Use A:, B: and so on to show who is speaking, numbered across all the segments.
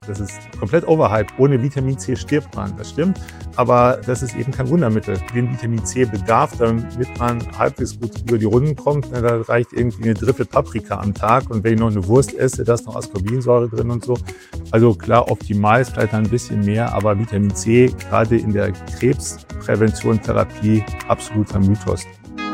A: Das ist komplett overhyped. Ohne Vitamin C stirbt man, das stimmt. Aber das ist eben kein Wundermittel. Den Vitamin C-Bedarf, damit man halbwegs gut über die Runden kommt, da reicht irgendwie eine Drittel Paprika am Tag. Und wenn ich noch eine Wurst esse, da ist noch Ascorbinsäure drin und so. Also klar, optimal ist vielleicht ein bisschen mehr, aber Vitamin C, gerade in der Krebsprävention, Therapie, absoluter Mythos.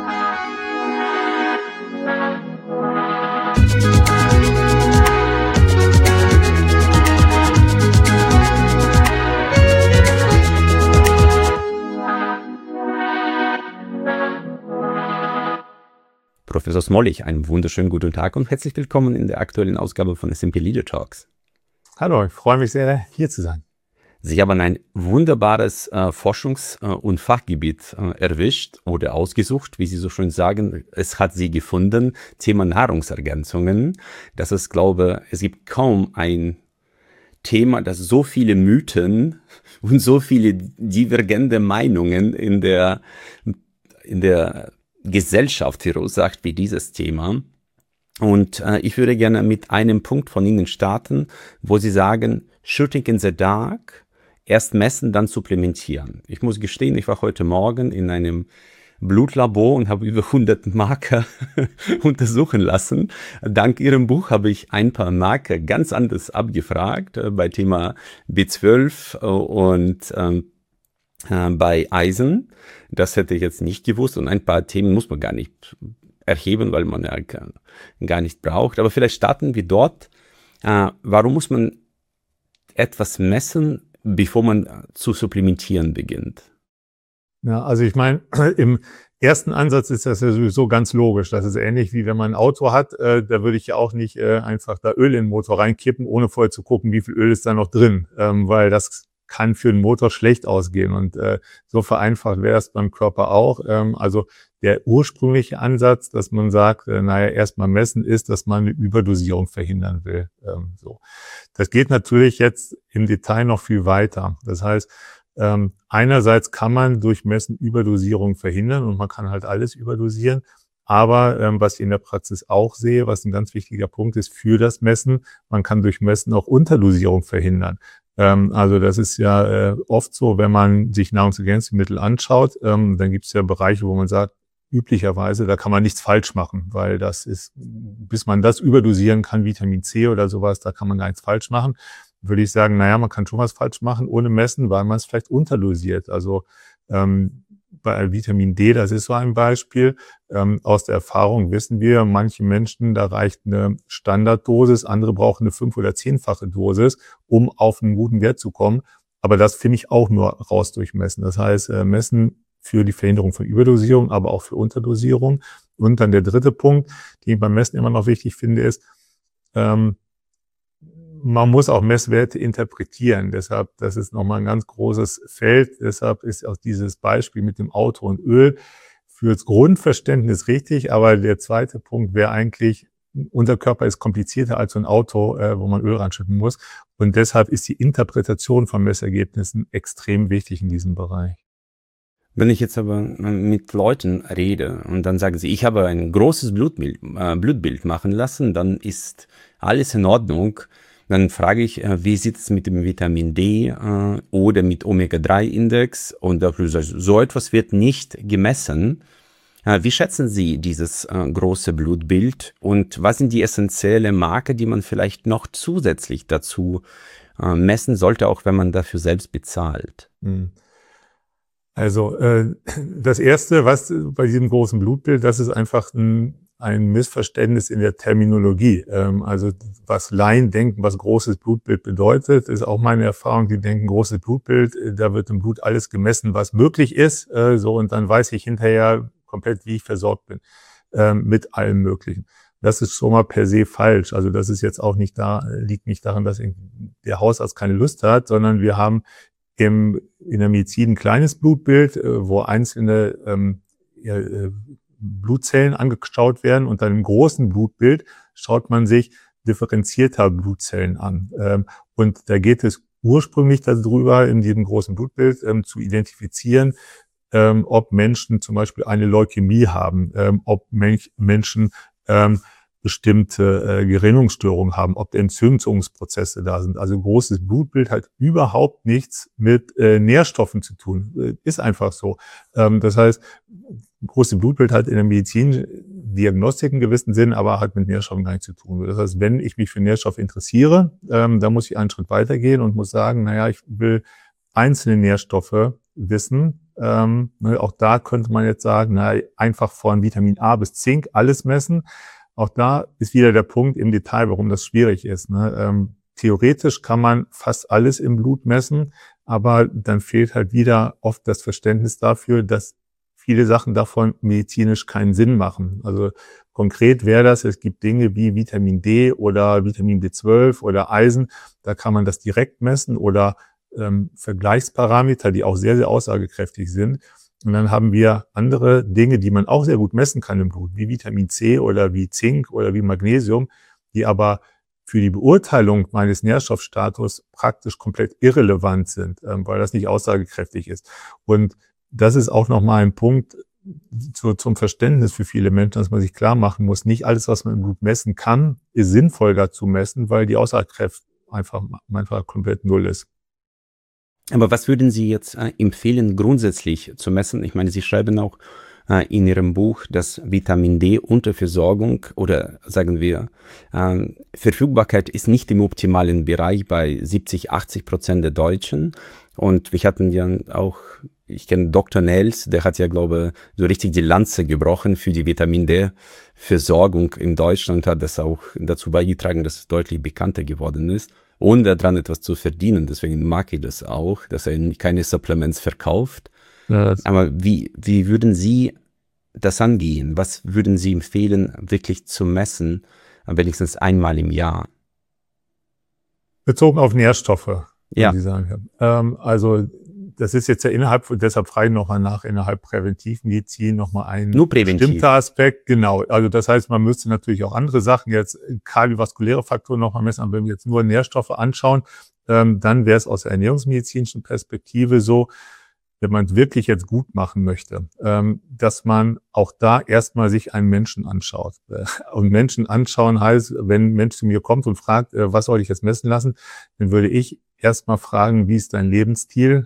B: Professor Smollig, einen wunderschönen guten Tag und herzlich willkommen in der aktuellen Ausgabe von SMP Leader Talks.
A: Hallo, ich freue mich sehr, hier zu sein.
B: Sie haben ein wunderbares Forschungs- und Fachgebiet erwischt oder ausgesucht, wie Sie so schön sagen. Es hat Sie gefunden, Thema Nahrungsergänzungen. Das ist, glaube ich, es gibt kaum ein Thema, das so viele Mythen und so viele divergente Meinungen in der Gesellschaft verursacht wie dieses Thema. Und ich würde gerne mit einem Punkt von Ihnen starten, wo Sie sagen, Shooting in the Dark, erst messen, dann supplementieren. Ich muss gestehen, ich war heute Morgen in einem Blutlabor und habe über 100 Marker untersuchen lassen. Dank Ihrem Buch habe ich ein paar Marker ganz anders abgefragt, bei Thema B12 und bei Eisen. Das hätte ich jetzt nicht gewusst und ein paar Themen muss man gar nicht erheben, weil man ja gar nicht braucht. Aber vielleicht starten wir dort. Warum muss man etwas messen, bevor man zu supplementieren beginnt?
A: Ja, also ich meine, im ersten Ansatz ist das ja sowieso ganz logisch. Das ist ähnlich wie wenn man ein Auto hat, da würde ich ja auch nicht einfach da Öl in den Motor reinkippen, ohne vorher zu gucken, wie viel Öl ist da noch drin, weil das kann für den Motor schlecht ausgehen. Und so vereinfacht wäre es beim Körper auch. Also der ursprüngliche Ansatz, dass man sagt, erstmal messen, ist, dass man eine Überdosierung verhindern will. So. Das geht natürlich jetzt im Detail noch viel weiter. Das heißt, einerseits kann man durch Messen Überdosierung verhindern und man kann halt alles überdosieren. Aber was ich in der Praxis auch sehe, was ein ganz wichtiger Punkt ist für das Messen, man kann durch Messen auch Unterdosierung verhindern. Also das ist ja oft so, wenn man sich Nahrungsergänzungsmittel anschaut, dann gibt es ja Bereiche, wo man sagt, üblicherweise, da kann man nichts falsch machen, weil das ist, bis man das überdosieren kann, Vitamin C oder sowas, da kann man gar nichts falsch machen. Würde ich sagen, man kann schon was falsch machen ohne Messen, weil man es vielleicht unterdosiert. Also bei Vitamin D, das ist so ein Beispiel. Aus der Erfahrung wissen wir, manche Menschen, da reicht eine Standarddosis, andere brauchen eine 5- oder 10-fache Dosis, um auf einen guten Wert zu kommen. Aber das finde ich auch nur raus durch Messen. Das heißt, Messen für die Verhinderung von Überdosierung, aber auch für Unterdosierung. Und dann der dritte Punkt, den ich beim Messen immer noch wichtig finde, ist, man muss auch Messwerte interpretieren. Deshalb, das ist nochmal ein ganz großes Feld. Deshalb ist auch dieses Beispiel mit dem Auto und Öl fürs Grundverständnis richtig. Aber der zweite Punkt wäre eigentlich, unser Körper ist komplizierter als so ein Auto, wo man Öl reinschütten muss. Und deshalb ist die Interpretation von Messergebnissen extrem wichtig in diesem Bereich.
B: Wenn ich jetzt aber mit Leuten rede und dann sagen sie, ich habe ein großes Blutbild machen lassen, dann ist alles in Ordnung. Dann frage ich, wie sieht es mit dem Vitamin D oder mit Omega-3-Index? Und so etwas wird nicht gemessen. Wie schätzen Sie dieses große Blutbild? Und was sind die essentiellen Marker, die man vielleicht noch zusätzlich dazu messen sollte, auch wenn man dafür selbst bezahlt?
A: Also das Erste, was bei diesem großen Blutbild, das ist einfach ein Missverständnis in der Terminologie. Also was Laien denken, was großes Blutbild bedeutet, ist auch meine Erfahrung. Die denken, großes Blutbild, da wird im Blut alles gemessen, was möglich ist. Und dann weiß ich hinterher komplett, wie ich versorgt bin mit allem Möglichen. Das ist schon mal per se falsch. Also das ist jetzt auch liegt nicht daran, dass der Hausarzt keine Lust hat, sondern wir haben in der Medizin ein kleines Blutbild, wo einzelne Blutzellen angeschaut werden und dann im großen Blutbild schaut man sich differenzierter Blutzellen an. Und da geht es ursprünglich darüber, in diesem großen Blutbild zu identifizieren, ob Menschen zum Beispiel eine Leukämie haben, ob Menschen bestimmte Gerinnungsstörungen haben, ob Entzündungsprozesse da sind. Also großes Blutbild hat überhaupt nichts mit Nährstoffen zu tun. Ist einfach so. Das heißt, großes Blutbild hat in der Medizin Diagnostik in gewissem Sinn, aber hat mit Nährstoffen gar nichts zu tun. Das heißt, wenn ich mich für Nährstoffe interessiere, dann muss ich einen Schritt weitergehen und muss sagen, naja, ich will einzelne Nährstoffe wissen. Auch da könnte man jetzt sagen, einfach von Vitamin A bis Zink alles messen. Auch da ist wieder der Punkt im Detail, warum das schwierig ist. Theoretisch kann man fast alles im Blut messen, aber dann fehlt halt wieder oft das Verständnis dafür, dass viele Sachen davon medizinisch keinen Sinn machen. Also konkret wäre das, es gibt Dinge wie Vitamin D oder Vitamin B12 oder Eisen, da kann man das direkt messen oder Vergleichsparameter, die auch sehr, sehr aussagekräftig sind. Und dann haben wir andere Dinge, die man auch sehr gut messen kann im Blut, wie Vitamin C oder wie Zink oder wie Magnesium, die aber für die Beurteilung meines Nährstoffstatus praktisch komplett irrelevant sind, weil das nicht aussagekräftig ist. Und das ist auch nochmal ein Punkt zum Verständnis für viele Menschen, dass man sich klar machen muss, nicht alles, was man im Blut messen kann, ist sinnvoll da zu messen, weil die Aussagekraft einfach komplett null ist.
B: Aber was würden Sie jetzt empfehlen, grundsätzlich zu messen? Ich meine, Sie schreiben auch in Ihrem Buch, dass Vitamin D Unterversorgung oder sagen wir Verfügbarkeit ist nicht im optimalen Bereich bei 70-80% der Deutschen. Und wir hatten ja auch, ich kenne Dr. Nels, der hat ja, glaube ich, so richtig die Lanze gebrochen für die Vitamin D-Versorgung in Deutschland, hat das auch dazu beigetragen, dass es deutlich bekannter geworden ist. Und daran etwas zu verdienen. Deswegen mag ich das auch, dass er keine Supplements verkauft. Ja, aber wie würden Sie das angehen? Was würden Sie empfehlen, wirklich zu messen, wenigstens einmal im Jahr?
A: Bezogen auf Nährstoffe,
B: ja.
A: Sie sagen. Also das ist jetzt ja deshalb frage ich nochmal nach, innerhalb Präventivmedizin nochmal ein bestimmter Aspekt. Genau, also das heißt, man müsste natürlich auch andere Sachen, jetzt kardiovaskuläre Faktoren nochmal messen, aber wenn wir jetzt nur Nährstoffe anschauen, dann wäre es aus der ernährungsmedizinischen Perspektive so, wenn man es wirklich jetzt gut machen möchte, dass man auch da erstmal sich einen Menschen anschaut. Und Menschen anschauen heißt, wenn ein Mensch zu mir kommt und fragt, was soll ich jetzt messen lassen, dann würde ich erstmal fragen, wie ist dein Lebensstil?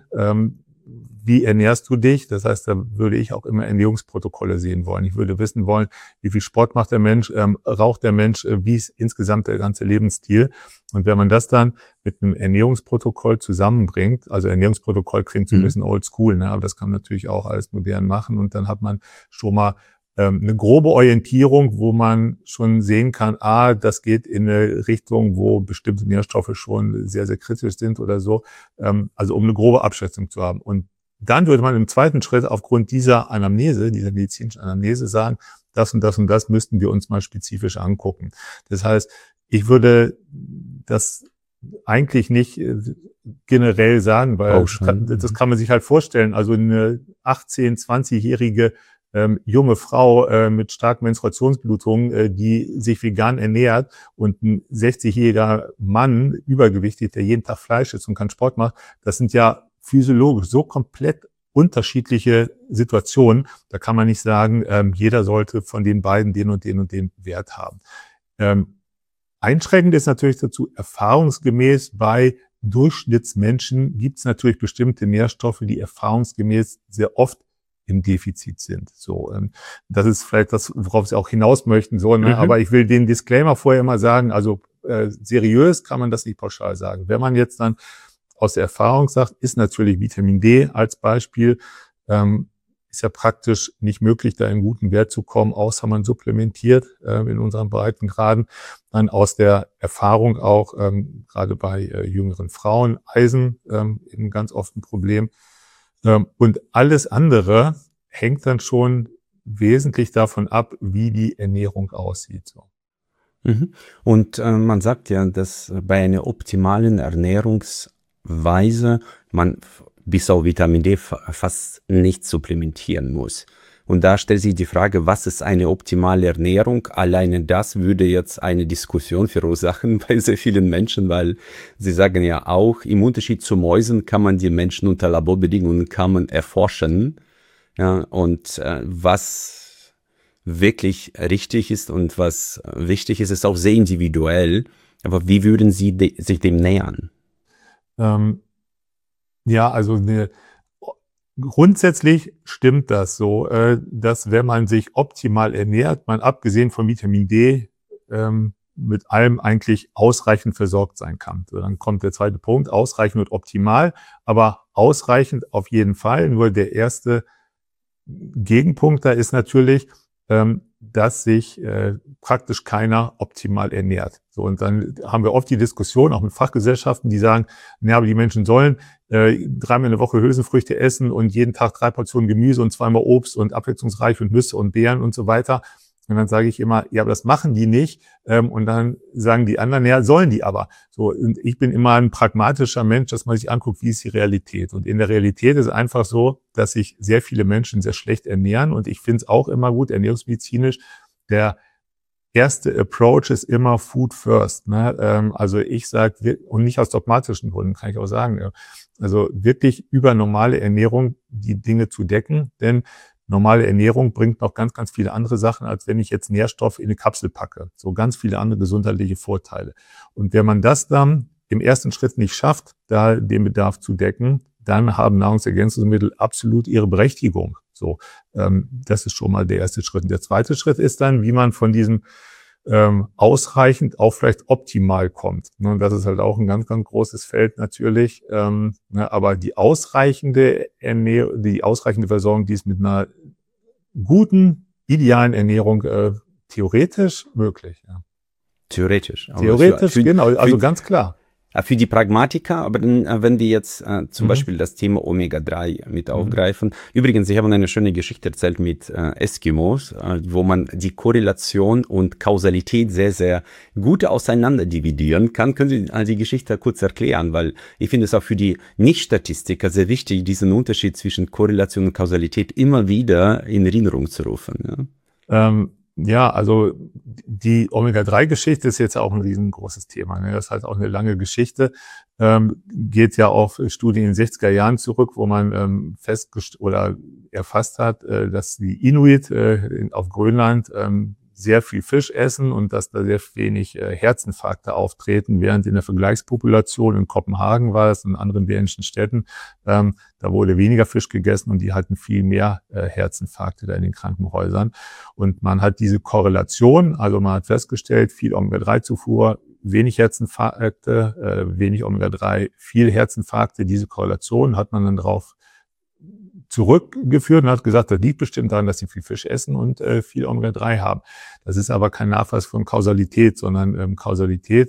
A: Wie ernährst du dich? Das heißt, da würde ich auch immer Ernährungsprotokolle sehen wollen. Ich würde wissen wollen, wie viel Sport macht der Mensch, raucht der Mensch, wie ist insgesamt der ganze Lebensstil? Und wenn man das dann mit einem Ernährungsprotokoll zusammenbringt, also Ernährungsprotokoll klingt so ein bisschen oldschool, ne? Aber das kann man natürlich auch alles modern machen und dann hat man schon mal eine grobe Orientierung, wo man schon sehen kann, das geht in eine Richtung, wo bestimmte Nährstoffe schon sehr, sehr kritisch sind oder so. Also um eine grobe Abschätzung zu haben. Und dann würde man im zweiten Schritt aufgrund dieser Anamnese, dieser medizinischen Anamnese sagen, das und das und das müssten wir uns mal spezifisch angucken. Das heißt, ich würde das eigentlich nicht generell sagen, weil das kann man sich halt vorstellen. Also eine 18-, 20-jährige junge Frau mit starken Menstruationsblutungen, die sich vegan ernährt und ein 60-jähriger Mann, übergewichtig, der jeden Tag Fleisch isst und keinen Sport macht, das sind ja physiologisch so komplett unterschiedliche Situationen. Da kann man nicht sagen, jeder sollte von den beiden den und den und den Wert haben. Einschränkend ist natürlich dazu, erfahrungsgemäß bei Durchschnittsmenschen gibt es natürlich bestimmte Nährstoffe, die erfahrungsgemäß sehr oft im Defizit sind. So, das ist vielleicht das, worauf Sie auch hinaus möchten. So, ne? Aber ich will den Disclaimer vorher immer sagen, also seriös kann man das nicht pauschal sagen. Wenn man jetzt dann aus der Erfahrung sagt, ist natürlich Vitamin D als Beispiel, ist ja praktisch nicht möglich, da in guten Wert zu kommen, außer man supplementiert in unseren Breitengraden. Dann aus der Erfahrung auch, gerade bei jüngeren Frauen, Eisen eben ganz oft ein Problem. Und alles andere hängt dann schon wesentlich davon ab, wie die Ernährung aussieht. So.
B: Und man sagt ja, dass bei einer optimalen Ernährungsweise man bis auf Vitamin D fast nicht supplementieren muss. Und da stellt sich die Frage, was ist eine optimale Ernährung? Alleine das würde jetzt eine Diskussion verursachen bei sehr vielen Menschen, weil sie sagen ja auch, im Unterschied zu Mäusen kann man die Menschen unter Laborbedingungen erforschen. Ja, und was wirklich richtig ist und was wichtig ist, ist auch sehr individuell. Aber wie würden Sie sich dem nähern?
A: Ja, also grundsätzlich stimmt das so, dass wenn man sich optimal ernährt, man abgesehen von Vitamin D mit allem eigentlich ausreichend versorgt sein kann. So, dann kommt der zweite Punkt, ausreichend und optimal, aber ausreichend auf jeden Fall. Nur der erste Gegenpunkt da ist natürlich, dass sich praktisch keiner optimal ernährt. So, und dann haben wir oft die Diskussion, auch mit Fachgesellschaften, die sagen, ja, aber die Menschen sollen dreimal in der Woche Hülsenfrüchte essen und jeden Tag 3 Portionen Gemüse und zweimal Obst und abwechslungsreich und Nüsse und Beeren und so weiter. Und dann sage ich immer, ja, aber das machen die nicht. Und dann sagen die anderen, ja, sollen die aber. So, und ich bin immer ein pragmatischer Mensch, dass man sich anguckt, wie ist die Realität. Und in der Realität ist einfach so, dass sich sehr viele Menschen sehr schlecht ernähren. Und ich finde es auch immer gut, ernährungsmedizinisch, der erste Approach ist immer Food First. Ne? Also ich sage, und nicht aus dogmatischen Gründen, kann ich auch sagen, ja, also wirklich über normale Ernährung die Dinge zu decken, denn normale Ernährung bringt noch ganz, ganz viele andere Sachen, als wenn ich jetzt Nährstoffe in eine Kapsel packe. So ganz viele andere gesundheitliche Vorteile. Und wenn man das dann im ersten Schritt nicht schafft, da den Bedarf zu decken, dann haben Nahrungsergänzungsmittel absolut ihre Berechtigung. So, das ist schon mal der erste Schritt. Und der zweite Schritt ist dann, wie man von diesem ausreichend auf vielleicht optimal kommt. Und das ist halt auch ein ganz, ganz großes Feld natürlich. Aber die ausreichende Ernährung, die ausreichende Versorgung, die ist mit einer guten, idealen Ernährung theoretisch möglich. Ja.
B: Theoretisch.
A: Theoretisch, genau, also ganz klar.
B: Für die Pragmatiker, aber dann, wenn wir jetzt zum Beispiel das Thema Omega-3 mit aufgreifen. Übrigens, Sie haben eine schöne Geschichte erzählt mit Eskimos, wo man die Korrelation und Kausalität sehr, sehr gut auseinander dividieren kann. Können Sie die Geschichte kurz erklären? Weil ich finde es auch für die Nicht-Statistiker sehr wichtig, diesen Unterschied zwischen Korrelation und Kausalität immer wieder in Erinnerung zu rufen.
A: Ja. Ja, also die Omega-3-Geschichte ist jetzt auch ein riesengroßes Thema. Ne? Das ist halt auch eine lange Geschichte. Geht ja auf Studien in den 60er Jahren zurück, wo man erfasst hat, dass die Inuit auf Grönland sehr viel Fisch essen und dass da sehr wenig Herzinfarkte auftreten, während in der Vergleichspopulation in Kopenhagen war es, in anderen dänischen Städten, da wurde weniger Fisch gegessen und die hatten viel mehr Herzinfarkte da in den Krankenhäusern. Und man hat diese Korrelation, also man hat festgestellt, viel Omega-3-Zufuhr, wenig Herzinfarkte, wenig Omega-3, viel Herzinfarkte. Diese Korrelation hat man dann darauf zurückgeführt und hat gesagt, das liegt bestimmt daran, dass sie viel Fisch essen und viel Omega-3 haben. Das ist aber kein Nachweis von Kausalität, sondern Kausalität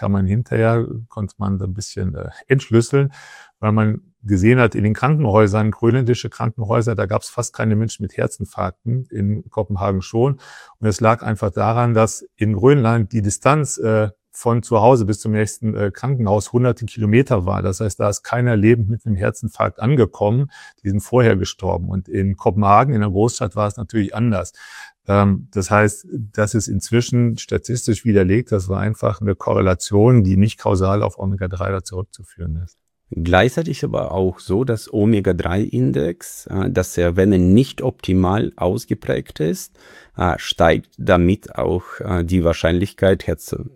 A: konnte man ein bisschen entschlüsseln, weil man gesehen hat, in den Krankenhäusern, grönländische Krankenhäuser, da gab es fast keine Menschen mit Herzinfarkten, in Kopenhagen schon. Und es lag einfach daran, dass in Grönland die Distanz von zu Hause bis zum nächsten Krankenhaus hunderte Kilometer war. Das heißt, da ist keiner lebend mit einem Herzinfarkt angekommen. Die sind vorher gestorben. Und in Kopenhagen, in der Großstadt, war es natürlich anders. Das heißt, das ist inzwischen statistisch widerlegt. Das war einfach eine Korrelation, die nicht kausal auf Omega-3 zurückzuführen ist.
B: Gleichzeitig aber auch so, dass Omega-3-Index, dass er, wenn er nicht optimal ausgeprägt ist, steigt damit auch die Wahrscheinlichkeit,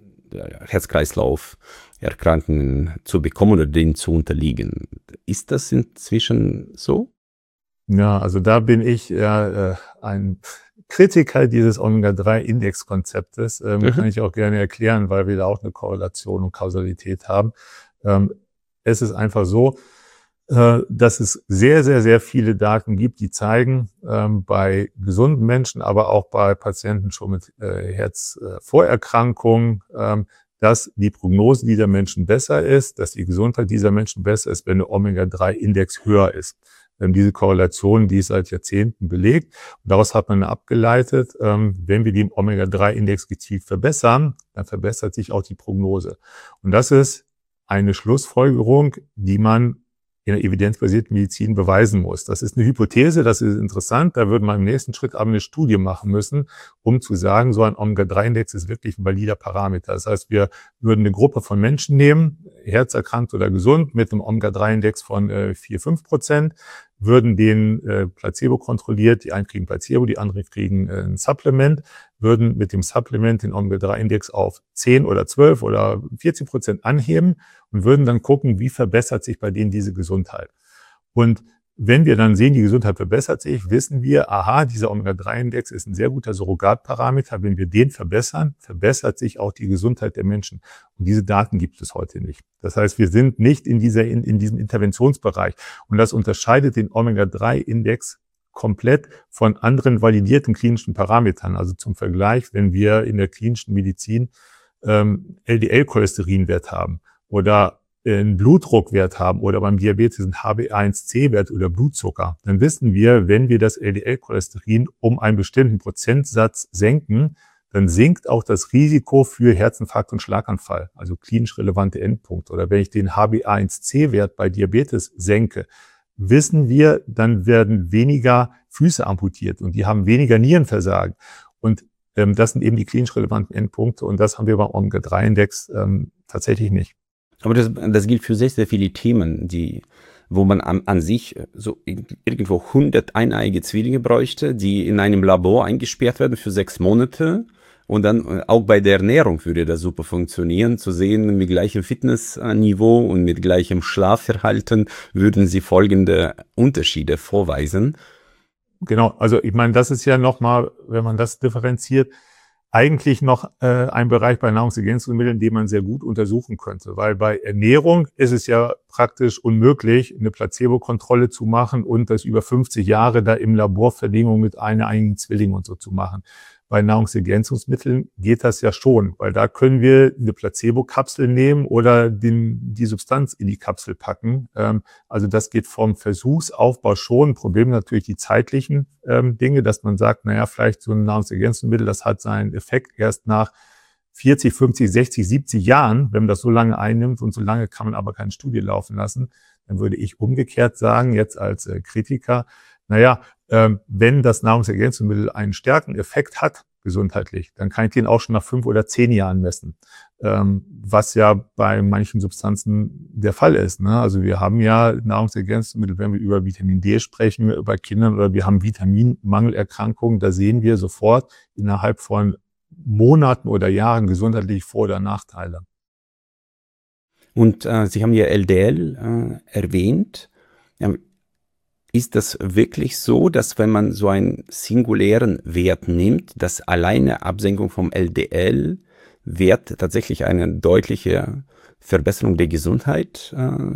B: Herz-Kreislauf-Erkrankungen zu bekommen oder denen zu unterliegen. Ist das inzwischen so?
A: Ja, also da bin ich ein Kritiker dieses Omega-3-Index-Konzeptes. Kann ich auch gerne erklären, weil wir da auch eine Korrelation und Kausalität haben. Es ist einfach so, dass es sehr, sehr, sehr viele Daten gibt, die zeigen, bei gesunden Menschen, aber auch bei Patienten schon mit Herzvorerkrankungen, dass die Prognose dieser Menschen besser ist, dass die Gesundheit dieser Menschen besser ist, wenn der Omega-3-Index höher ist. Diese Korrelation, die ist seit Jahrzehnten belegt. Und daraus hat man abgeleitet, wenn wir den Omega-3-Index gezielt verbessern, dann verbessert sich auch die Prognose. Und das ist eine Schlussfolgerung, die man in der evidenzbasierten Medizin beweisen muss. Das ist eine Hypothese, das ist interessant. Da würde man im nächsten Schritt aber eine Studie machen müssen, um zu sagen, so ein Omega-3-Index ist wirklich ein valider Parameter. Das heißt, wir würden eine Gruppe von Menschen nehmen, herzerkrankt oder gesund, mit einem Omega-3-Index von 4-5%, würden den Placebo kontrolliert, die einen kriegen Placebo, die anderen kriegen ein Supplement, würden mit dem Supplement den Omega-3-Index auf 10 oder 12 oder 14% anheben und würden dann gucken, wie verbessert sich bei denen diese Gesundheit. Und wenn wir dann sehen, die Gesundheit verbessert sich, wissen wir, aha, dieser Omega-3-Index ist ein sehr guter Surrogatparameter. Wenn wir den verbessern, verbessert sich auch die Gesundheit der Menschen. Und diese Daten gibt es heute nicht. Das heißt, wir sind nicht in diesem Interventionsbereich. Und das unterscheidet den Omega-3-Index komplett von anderen validierten klinischen Parametern. Also zum Vergleich, wenn wir in der klinischen Medizin LDL-Cholesterinwert haben oder einen Blutdruckwert haben oder beim Diabetes einen HbA1c-Wert oder Blutzucker, dann wissen wir, wenn wir das LDL-Cholesterin um einen bestimmten Prozentsatz senken, dann sinkt auch das Risiko für Herzinfarkt und Schlaganfall, also klinisch relevante Endpunkte. Oder wenn ich den HbA1c-Wert bei Diabetes senke, wissen wir, dann werden weniger Füße amputiert und die haben weniger Nierenversagen. Und das sind eben die klinisch relevanten Endpunkte und das haben wir beim Omega-3-Index tatsächlich nicht.
B: Aber das gilt für sehr, sehr viele Themen, wo man an sich so irgendwo 100 eineige Zwillinge bräuchte, die in einem Labor eingesperrt werden für 6 Monate. Und dann auch bei der Ernährung würde das super funktionieren, zu sehen, mit gleichem Fitnessniveau und mit gleichem Schlafverhalten würden sie folgende Unterschiede vorweisen.
A: Genau, also ich meine, das ist ja nochmal, wenn man das differenziert, eigentlich noch ein Bereich bei Nahrungsergänzungsmitteln, den man sehr gut untersuchen könnte. Weil bei Ernährung ist es ja praktisch unmöglich, eine Placebo-Kontrolle zu machen und das über 50 Jahre da im Laborverdingung mit einigen Zwillingen und so zu machen. Bei Nahrungsergänzungsmitteln geht das ja schon, weil da können wir eine Placebo-Kapsel nehmen oder die Substanz in die Kapsel packen. Also das geht vom Versuchsaufbau schon. Problem natürlich die zeitlichen Dinge, dass man sagt, naja, vielleicht so ein Nahrungsergänzungsmittel, das hat seinen Effekt erst nach 40, 50, 60, 70 Jahren, wenn man das so lange einnimmt und so lange kann man aber keine Studie laufen lassen. Dann würde ich umgekehrt sagen, jetzt als Kritiker, naja, wenn das Nahrungsergänzungsmittel einen starken Effekt hat, gesundheitlich, dann kann ich den auch schon nach 5 oder 10 Jahren messen, was ja bei manchen Substanzen der Fall ist. Ne? Also wir haben ja Nahrungsergänzungsmittel, wenn wir über Vitamin D sprechen, bei Kindern oder wir haben Vitaminmangelerkrankungen, da sehen wir sofort innerhalb von Monaten oder Jahren gesundheitlich Vor- oder Nachteile.
B: Und Sie haben ja LDL erwähnt. Ist das wirklich so, dass wenn man so einen singulären Wert nimmt, dass alleine Absenkung vom LDL-Wert tatsächlich eine deutliche Verbesserung der Gesundheit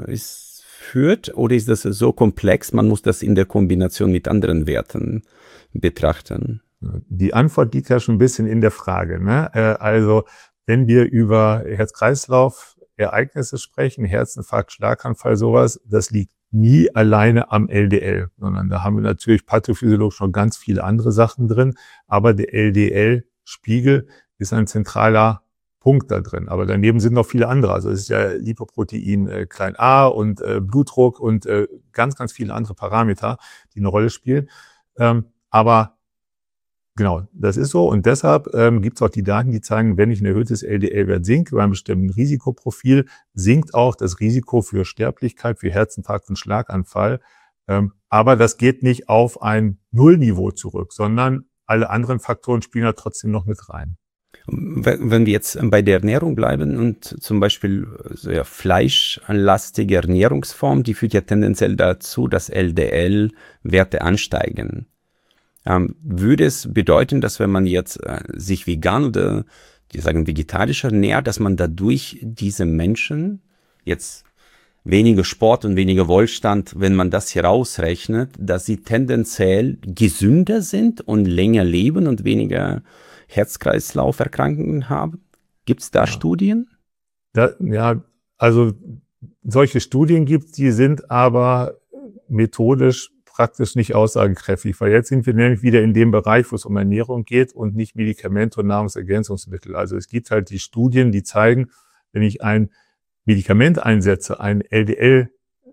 B: führt? Oder ist das so komplex, man muss das in der Kombination mit anderen Werten betrachten?
A: Die Antwort liegt ja schon ein bisschen in der Frage. Ne? Also wenn wir über Herz-Kreislauf-Ereignisse sprechen, Herzinfarkt, Schlaganfall, sowas, das liegt nie alleine am LDL, sondern da haben wir natürlich pathophysiologisch noch ganz viele andere Sachen drin, aber der LDL-Spiegel ist ein zentraler Punkt da drin. Aber daneben sind noch viele andere. Also es ist ja Lipoprotein klein a und Blutdruck und ganz, ganz viele andere Parameter, die eine Rolle spielen. Aber genau, das ist so. Und deshalb gibt es auch die Daten, die zeigen, wenn ich ein erhöhtes LDL-Wert sinke, bei einem bestimmten Risikoprofil, sinkt auch das Risiko für Sterblichkeit, für Herzinfarkt und Schlaganfall. Aber das geht nicht auf ein Nullniveau zurück, sondern alle anderen Faktoren spielen da trotzdem noch mit rein.
B: Wenn wir jetzt bei der Ernährung bleiben und zum Beispiel sehr fleischlastige Ernährungsform, die führt ja tendenziell dazu, dass LDL-Werte ansteigen. Würde es bedeuten, dass wenn man jetzt sich vegan oder die sagen vegetarisch ernährt, dass man dadurch diese Menschen jetzt weniger Sport und weniger Wohlstand, wenn man das hier ausrechnet, dass sie tendenziell gesünder sind und länger leben und weniger Herz-Kreislauf-Erkrankungen haben? Gibt es da Studien?
A: Ja, also solche Studien gibt es, die sind aber methodisch praktisch nicht aussagekräftig, weil jetzt sind wir nämlich wieder in dem Bereich, wo es um Ernährung geht und nicht Medikamente und Nahrungsergänzungsmittel. Also es gibt halt die Studien, die zeigen, wenn ich ein Medikament einsetze, einen LDL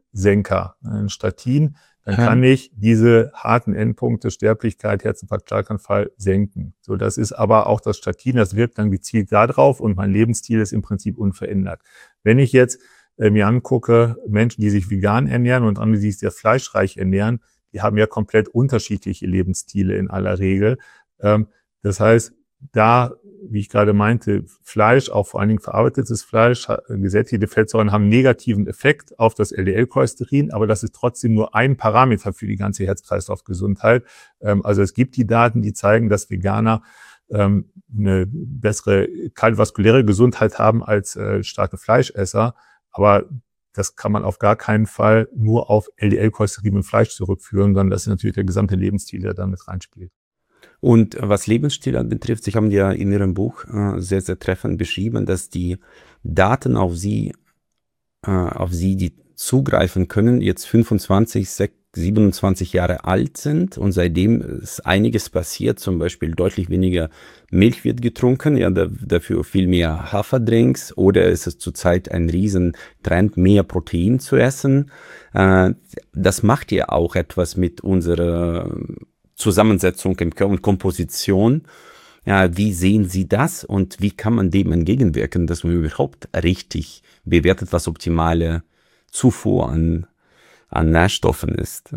A: Blutdrucksenker, ein Statin, dann kann ich diese harten Endpunkte, Sterblichkeit, Herzinfarkt, Schlaganfall senken. So, das ist aber auch das Statin, das wirkt dann gezielt da drauf und mein Lebensstil ist im Prinzip unverändert. Wenn ich jetzt mir angucke, Menschen, die sich vegan ernähren und andere, die sich sehr fleischreich ernähren, die haben ja komplett unterschiedliche Lebensstile in aller Regel. Das heißt, da, wie ich gerade meinte, Fleisch, auch vor allen Dingen verarbeitetes Fleisch, gesättigte Fettsäuren haben einen negativen Effekt auf das LDL-Cholesterin, aber das ist trotzdem nur ein Parameter für die ganze Herz-Kreislauf-Gesundheit. Also es gibt die Daten, die zeigen, dass Veganer eine bessere kardiovaskuläre Gesundheit haben als starke Fleischesser, aber das kann man auf gar keinen Fall nur auf LDL-Cholesterin und Fleisch zurückführen, sondern das ist natürlich der gesamte Lebensstil, der da mit reinspielt.
B: Und was Lebensstil anbetrifft, Sie haben ja in Ihrem Buch sehr, sehr treffend beschrieben, dass die Daten auf Sie, die zugreifen können, jetzt 25, 27 Jahre alt sind und seitdem ist einiges passiert, zum Beispiel deutlich weniger Milch wird getrunken, ja, dafür viel mehr Haferdrinks, oder ist es zurzeit ein Riesentrend, mehr Protein zu essen. Das macht ja auch etwas mit unserer Zusammensetzung und Komposition. Ja, wie sehen Sie das und wie kann man dem entgegenwirken, dass man überhaupt richtig bewertet, was optimale Zufuhr an Nährstoffen ist?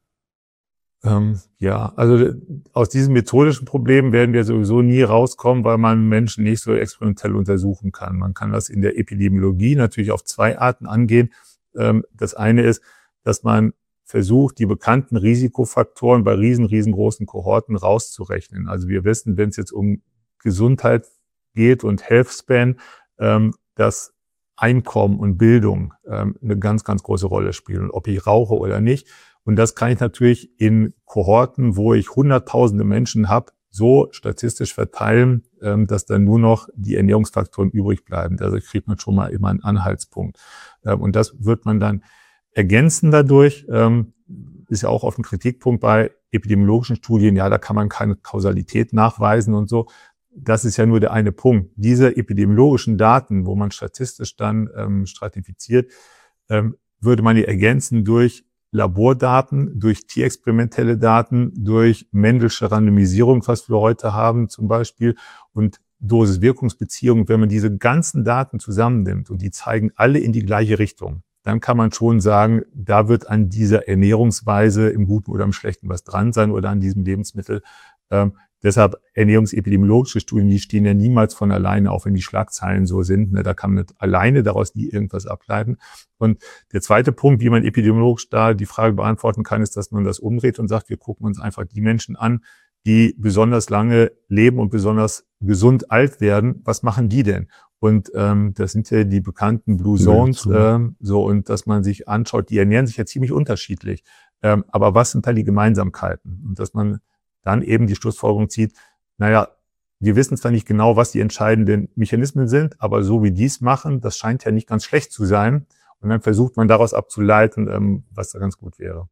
A: Ja, also aus diesem methodischen Problem werden wir sowieso nie rauskommen, weil man Menschen nicht so experimentell untersuchen kann. Man kann das in der Epidemiologie natürlich auf zwei Arten angehen. Das eine ist, dass man versucht, die bekannten Risikofaktoren bei riesengroßen Kohorten rauszurechnen. Also wir wissen, wenn es jetzt um Gesundheit geht und Healthspan, dass Einkommen und Bildung eine ganz große Rolle spielen, ob ich rauche oder nicht. Und das kann ich natürlich in Kohorten, wo ich hunderttausende Menschen habe, so statistisch verteilen, dass dann nur noch die Ernährungsfaktoren übrig bleiben. Also kriegt man schon mal immer einen Anhaltspunkt. Und das wird man dann ergänzen dadurch, ist ja auch oft ein Kritikpunkt bei epidemiologischen Studien, ja, da kann man keine Kausalität nachweisen und so. Das ist ja nur der eine Punkt. Diese epidemiologischen Daten, wo man statistisch dann stratifiziert, würde man die ergänzen durch Labordaten, durch tierexperimentelle Daten, durch Mendelsche Randomisierung, was wir heute haben zum Beispiel, und Dosis-Wirkungsbeziehung. Wenn man diese ganzen Daten zusammennimmt und die zeigen alle in die gleiche Richtung, dann kann man schon sagen, da wird an dieser Ernährungsweise im Guten oder im Schlechten was dran sein oder an diesem Lebensmittel. Deshalb ernährungsepidemiologische Studien, die stehen ja niemals von alleine, auch wenn die Schlagzeilen so sind. Ne, da kann man alleine daraus nie irgendwas ableiten. Und der zweite Punkt, wie man epidemiologisch da die Frage beantworten kann, ist, dass man das umdreht und sagt, wir gucken uns einfach die Menschen an, die besonders lange leben und besonders gesund alt werden. Was machen die denn? Und das sind ja die bekannten Blue Zones, so, und dass man sich anschaut, die ernähren sich ja ziemlich unterschiedlich. Aber was sind da die Gemeinsamkeiten? Und dass man dann eben die Schlussfolgerung zieht, naja, wir wissen zwar nicht genau, was die entscheidenden Mechanismen sind, aber so wie die es machen, das scheint ja nicht ganz schlecht zu sein. Und dann versucht man daraus abzuleiten, was da ganz gut wäre.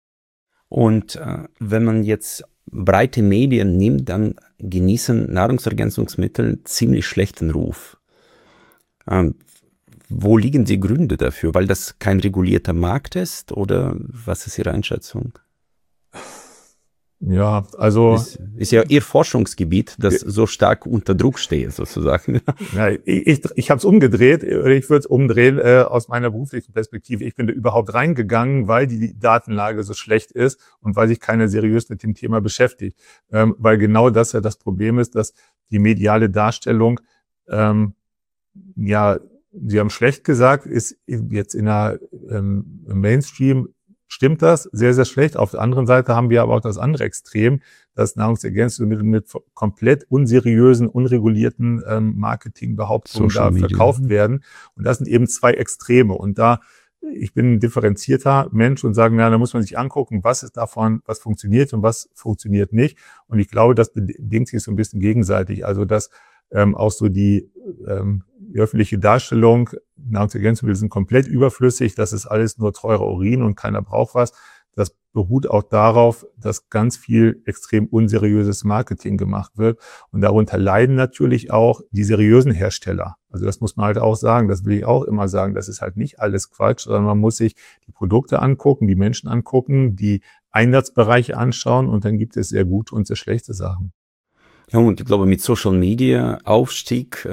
B: Und wenn man jetzt breite Medien nimmt, dann genießen Nahrungsergänzungsmittel ziemlich schlechten Ruf. Wo liegen die Gründe dafür? Weil das kein regulierter Markt ist, oder was ist Ihre Einschätzung?
A: Ja, also
B: ist ja Ihr Forschungsgebiet, das so stark unter Druck steht, sozusagen.
A: Ja, ich habe es umgedreht, ich würde es umdrehen aus meiner beruflichen Perspektive. Ich bin da überhaupt reingegangen, weil die Datenlage so schlecht ist und weil sich keiner seriös mit dem Thema beschäftigt. Weil genau das ja das Problem ist, dass die mediale Darstellung, ja, Sie haben schlecht gesagt, ist jetzt im Mainstream stimmt das sehr, sehr schlecht. Auf der anderen Seite haben wir aber auch das andere Extrem, dass Nahrungsergänzungsmittel mit komplett unseriösen, unregulierten Marketingbehauptungen da verkauft werden. Und das sind eben zwei Extreme. Und ich bin ein differenzierter Mensch und sage, na, da muss man sich angucken, was ist davon, was funktioniert und was funktioniert nicht. Und ich glaube, das bedingt sich so ein bisschen gegenseitig. Also, dass auch so die öffentliche Darstellung, Nahrungsergänzungsmittel sind komplett überflüssig, das ist alles nur teurer Urin und keiner braucht was. das beruht auch darauf, dass ganz viel extrem unseriöses Marketing gemacht wird. Und darunter leiden natürlich auch die seriösen Hersteller. Also das muss man halt auch sagen. Das will ich auch immer sagen. Das ist halt nicht alles Quatsch, sondern man muss sich die Produkte angucken, die Menschen angucken, die Einsatzbereiche anschauen und dann gibt es sehr gute und sehr schlechte Sachen.
B: Ja, und ich glaube, mit Social Media Aufstieg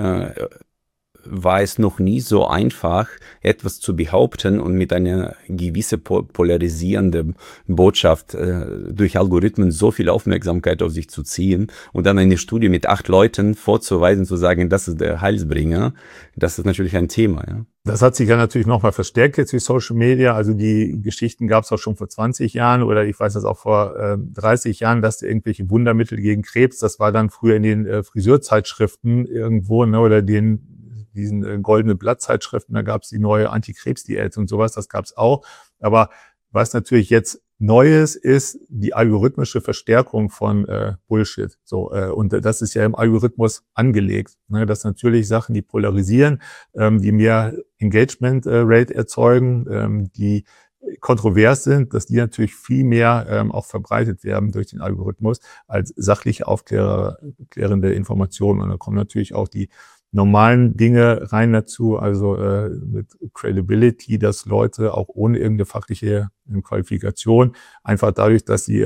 B: war es noch nie so einfach, etwas zu behaupten und mit einer gewissen polarisierenden Botschaft durch Algorithmen so viel Aufmerksamkeit auf sich zu ziehen und dann eine Studie mit 8 Leuten vorzuweisen, zu sagen, das ist der Heilsbringer, das ist natürlich ein Thema. Ja.
A: Das hat sich ja natürlich nochmal verstärkt jetzt durch Social Media. Also die Geschichten gab es auch schon vor 20 Jahren oder ich weiß das auch vor 30 Jahren, dass irgendwelche Wundermittel gegen Krebs, das war dann früher in den Friseurzeitschriften irgendwo, ne, oder diesen goldenen Blattzeitschriften, da gab es die neue Antikrebsdiät und sowas, das gab es auch. Aber was natürlich jetzt Neues ist, die algorithmische Verstärkung von Bullshit. Und das ist ja im Algorithmus angelegt. Ne? Dass natürlich Sachen, die polarisieren, die mehr Engagement-Rate erzeugen, die kontrovers sind, dass die natürlich viel mehr auch verbreitet werden durch den Algorithmus als sachliche aufklärende Informationen. Und da kommen natürlich auch die normalen Dinge rein dazu, also mit Credibility, dass Leute auch ohne irgendeine fachliche Qualifikation, einfach dadurch, dass sie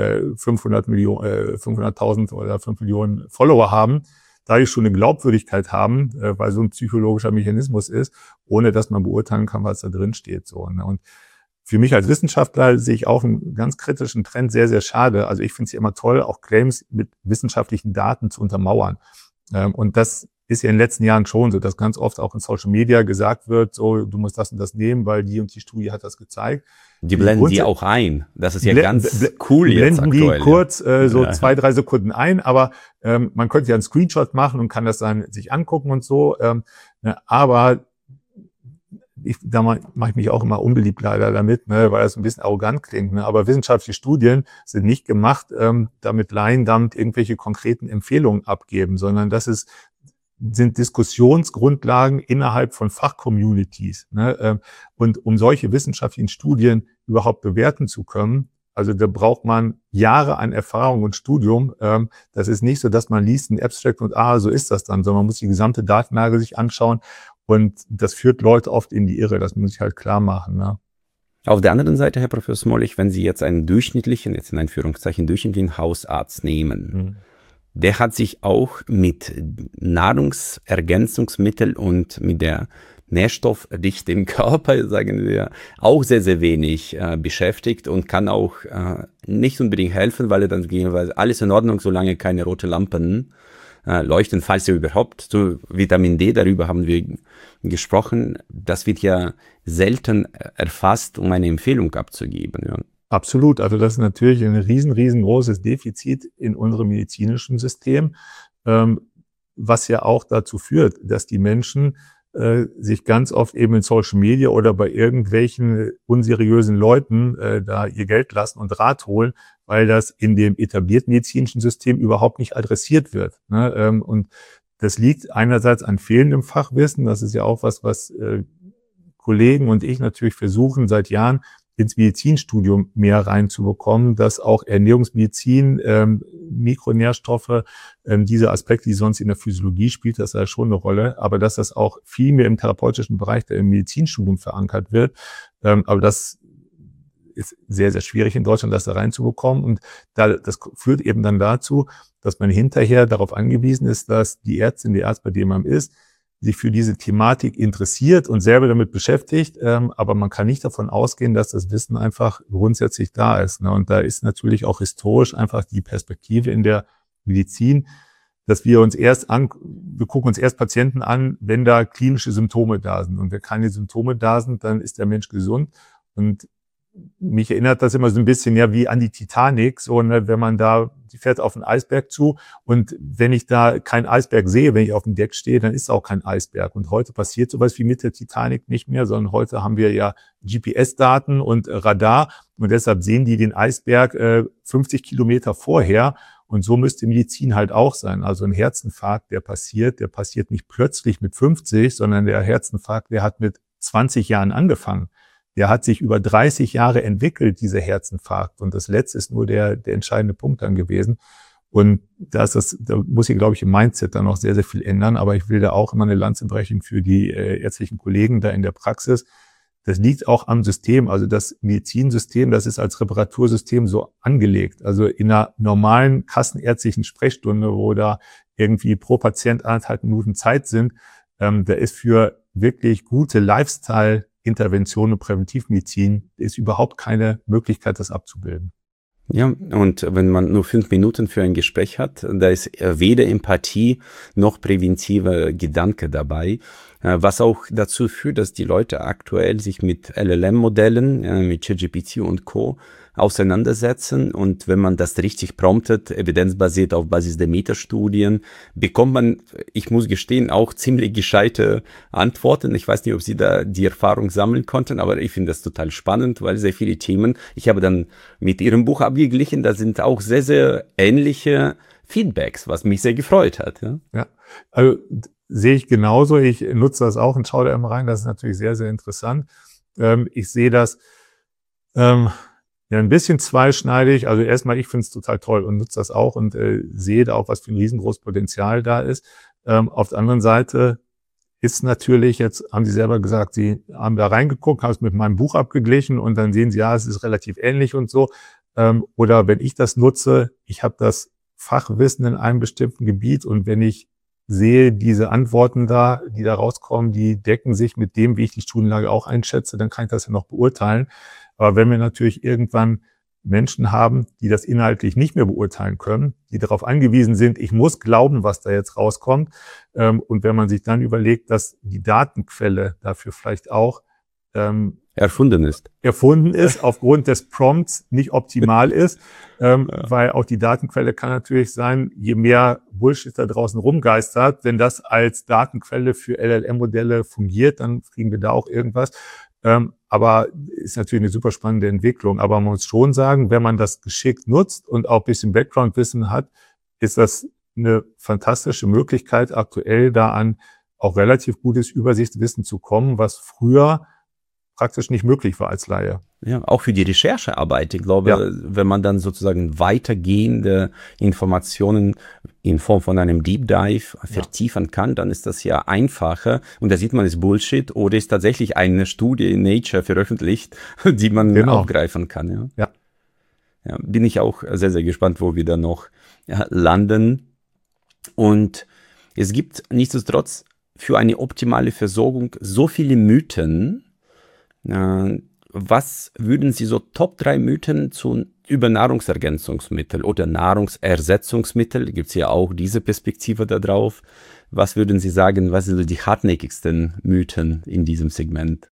A: 500.000 oder 5 Millionen Follower haben, dadurch schon eine Glaubwürdigkeit haben, weil so ein psychologischer Mechanismus ist, ohne dass man beurteilen kann, was da drin steht. So, ne? Und für mich als Wissenschaftler sehe ich auch einen ganz kritischen Trend sehr, sehr schade. Also ich finde es ja immer toll, auch Claims mit wissenschaftlichen Daten zu untermauern. Und das ist ja in den letzten Jahren schon so, dass ganz oft auch in Social Media gesagt wird, so, du musst das und das nehmen, weil die und die Studie hat das gezeigt.
B: Die blenden die auch ein. Das ist ja ganz cool jetzt aktuell.
A: Blenden die kurz so 2-3 Sekunden ein, aber man könnte ja einen Screenshot machen und kann das dann sich angucken und so. Aber da mache ich mich auch immer unbeliebt leider damit, ne, weil das ein bisschen arrogant klingt. Ne? Aber wissenschaftliche Studien sind nicht gemacht, damit Laien damit irgendwelche konkreten Empfehlungen abgeben, sondern sind Diskussionsgrundlagen innerhalb von Fachcommunities. Ne? Und um solche wissenschaftlichen Studien überhaupt bewerten zu können, also da braucht man Jahre an Erfahrung und Studium. Das ist nicht so, dass man liest einen Abstract und so ist das dann, sondern man muss die gesamte Datenlage sich anschauen. Und das führt Leute oft in die Irre, das muss ich halt klar machen. Ne?
B: Auf der anderen Seite, Herr Professor Smollig, wenn Sie jetzt einen durchschnittlichen, jetzt in Anführungszeichen, durchschnittlichen Hausarzt nehmen, der hat sich auch mit Nahrungsergänzungsmitteln und mit der Nährstoffdichte im Körper, sagen wir, auch sehr, sehr wenig beschäftigt und kann auch nicht unbedingt helfen, weil er dann gegebenenfalls alles in Ordnung, solange keine rote Lampen leuchten, falls er überhaupt, so Vitamin D, darüber haben wir gesprochen, das wird ja selten erfasst, um eine Empfehlung abzugeben. Ja.
A: Absolut, also das ist natürlich ein riesengroßes Defizit in unserem medizinischen System, was ja auch dazu führt, dass die Menschen sich ganz oft eben in Social Media oder bei irgendwelchen unseriösen Leuten da ihr Geld lassen und Rat holen, weil das in dem etablierten medizinischen System überhaupt nicht adressiert wird. Ne? Und das liegt einerseits an fehlendem Fachwissen, das ist ja auch was Kollegen und ich natürlich versuchen seit Jahren ins Medizinstudium mehr reinzubekommen, dass auch Ernährungsmedizin, Mikronährstoffe, diese Aspekte, die sonst in der Physiologie spielt, das ja schon eine Rolle, aber dass das auch viel mehr im therapeutischen Bereich, der im Medizinstudium verankert wird. Aber das ist sehr, sehr schwierig in Deutschland, das da reinzubekommen. Und das führt eben dann dazu, dass man hinterher darauf angewiesen ist, dass die Ärztin, der Arzt, bei dem man ist, sich für diese Thematik interessiert und selber damit beschäftigt, aber man kann nicht davon ausgehen, dass das Wissen einfach grundsätzlich da ist. Ne? Und da ist natürlich auch historisch einfach die Perspektive in der Medizin, dass wir gucken uns erst Patienten an, wenn da klinische Symptome da sind. Und wenn keine Symptome da sind, dann ist der Mensch gesund. Und mich erinnert das immer so ein bisschen ja wie an die Titanic, so, ne, wenn man die fährt auf einen Eisberg zu und wenn ich da keinen Eisberg sehe, wenn ich auf dem Deck stehe, dann ist auch kein Eisberg. Und heute passiert sowas wie mit der Titanic nicht mehr, sondern heute haben wir ja GPS-Daten und Radar und deshalb sehen die den Eisberg 50 Kilometer vorher und so müsste Medizin halt auch sein. Also ein Herzinfarkt, der passiert nicht plötzlich mit 50, sondern der Herzinfarkt, der hat mit 20 Jahren angefangen. der hat sich über 30 Jahre entwickelt, dieser Herzinfarkt. Und das letzte ist nur der entscheidende Punkt dann gewesen. Und da muss ich, glaube ich, im Mindset dann noch sehr, sehr viel ändern. Aber ich will da auch immer eine Lanze brechen für die ärztlichen Kollegen da in der Praxis. Das liegt auch am System. Also das Medizinsystem, das ist als Reparatursystem so angelegt. Also in einer normalen kassenärztlichen Sprechstunde, wo da irgendwie pro Patient 1,5 Minuten Zeit sind, da ist für wirklich gute Lifestyle-Intervention und Präventivmedizin ist überhaupt keine Möglichkeit, das abzubilden.
B: Ja, und wenn man nur 5 Minuten für ein Gespräch hat, da ist weder Empathie noch präventiver Gedanke dabei, was auch dazu führt, dass die Leute aktuell sich mit LLM-Modellen, mit ChatGPT und Co. auseinandersetzen, und wenn man das richtig promptet, evidenzbasiert auf Basis der Metastudien, bekommt man, ich muss gestehen, auch ziemlich gescheite Antworten. Ich weiß nicht, ob Sie da die Erfahrung sammeln konnten, aber ich finde das total spannend, weil sehr viele Themen, ich habe dann mit Ihrem Buch abgeglichen, da sind auch sehr, sehr ähnliche Feedbacks, was mich sehr gefreut hat.
A: Ja, also sehe ich genauso. Ich nutze das auch und schaue da immer rein. Das ist natürlich sehr, sehr interessant. Ich sehe das ja ein bisschen zweischneidig. Also erstmal, ich finde es total toll und nutze das auch und sehe da auch, was für ein riesengroßes Potenzial da ist. Auf der anderen Seite ist natürlich, jetzt haben Sie selber gesagt, Sie haben da reingeguckt, haben es mit meinem Buch abgeglichen und dann sehen Sie, ja, es ist relativ ähnlich und so. Oder wenn ich das nutze, ich habe das Fachwissen in einem bestimmten Gebiet und wenn ich sehe, diese Antworten da, die da rauskommen, die decken sich mit dem, wie ich die Studienlage auch einschätze, dann kann ich das ja noch beurteilen. Aber wenn wir natürlich irgendwann Menschen haben, die das inhaltlich nicht mehr beurteilen können, die darauf angewiesen sind, ich muss glauben, was da jetzt rauskommt. Und wenn man sich dann überlegt, dass die Datenquelle dafür vielleicht auch
B: erfunden ist,
A: aufgrund des Prompts nicht optimal ist, weil auch die Datenquelle kann natürlich sein, je mehr Bullshit da draußen rumgeistert, wenn das als Datenquelle für LLM-Modelle fungiert, dann kriegen wir da auch irgendwas. Aber ist natürlich eine super spannende Entwicklung. Aber man muss schon sagen, wenn man das geschickt nutzt und auch ein bisschen Background-Wissen hat, ist das eine fantastische Möglichkeit, aktuell da an auch relativ gutes Übersichtswissen zu kommen, was früher praktisch nicht möglich war als Laie.
B: Ja, auch für die Recherchearbeit. Ich glaube, wenn man dann sozusagen weitergehende Informationen in Form von einem Deep Dive vertiefen kann, dann ist das ja einfacher. Und da sieht man, ist Bullshit oder ist tatsächlich eine Studie in Nature veröffentlicht, die man aufgreifen kann. Ja, bin ich auch sehr, sehr gespannt, wo wir da noch landen. Und es gibt nichtsdestotrotz für eine optimale Versorgung so viele Mythen. Was würden Sie so Top 3 Mythen über Nahrungsergänzungsmittel oder Nahrungsersetzungsmittel, gibt es ja auch diese Perspektive da drauf. Was würden Sie sagen, was sind so die hartnäckigsten Mythen in diesem Segment?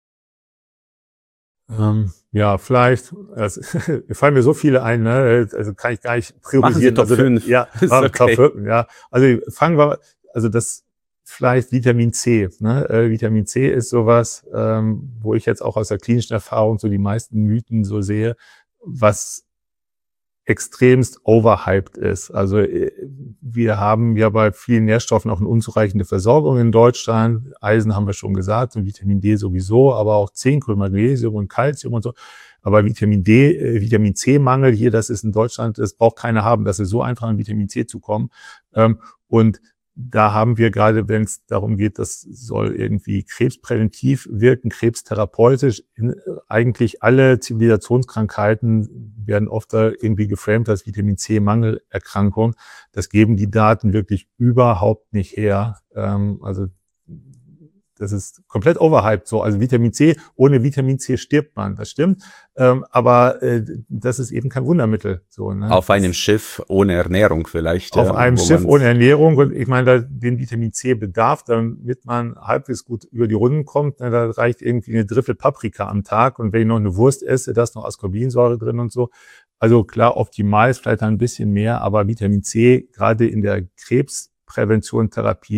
A: Ja, vielleicht, fallen mir so viele ein, ne? Also kann ich gar nicht priorisieren.
B: Machen Sie Top 5.
A: Ja, okay. Top 5, ja. Also fangen wir, also das vielleicht Vitamin C. Ne? Vitamin C ist sowas, wo ich jetzt auch aus der klinischen Erfahrung so die meisten Mythen so sehe, was extremst overhyped ist. Also wir haben ja bei vielen Nährstoffen auch eine unzureichende Versorgung in Deutschland. Eisen haben wir schon gesagt und Vitamin D sowieso, aber auch Zink und Magnesium und Calcium und so. Aber Vitamin C-Mangel hier, das ist in Deutschland, das braucht keiner haben. Das ist so einfach, an Vitamin C zu kommen. Und da haben wir gerade, wenn es darum geht, das soll irgendwie krebspräventiv wirken, krebstherapeutisch, eigentlich alle Zivilisationskrankheiten werden oft da irgendwie geframed als Vitamin-C-Mangelerkrankung. Das geben die Daten wirklich überhaupt nicht her. Also das ist komplett overhyped so. Also Vitamin C, ohne Vitamin C stirbt man, das stimmt. Aber das ist eben kein Wundermittel. So, ne?
B: Auf einem Schiff ohne Ernährung vielleicht.
A: Auf einem Schiff ohne Ernährung. Und ich meine, den Vitamin C-Bedarf, damit man halbwegs gut über die Runden kommt, ne, da reicht irgendwie eine Drittel Paprika am Tag. Und wenn ich noch eine Wurst esse, da ist noch Ascorbinsäure drin und so. Also klar, optimal ist vielleicht ein bisschen mehr, aber Vitamin C, gerade in der Krebsprävention, Therapie,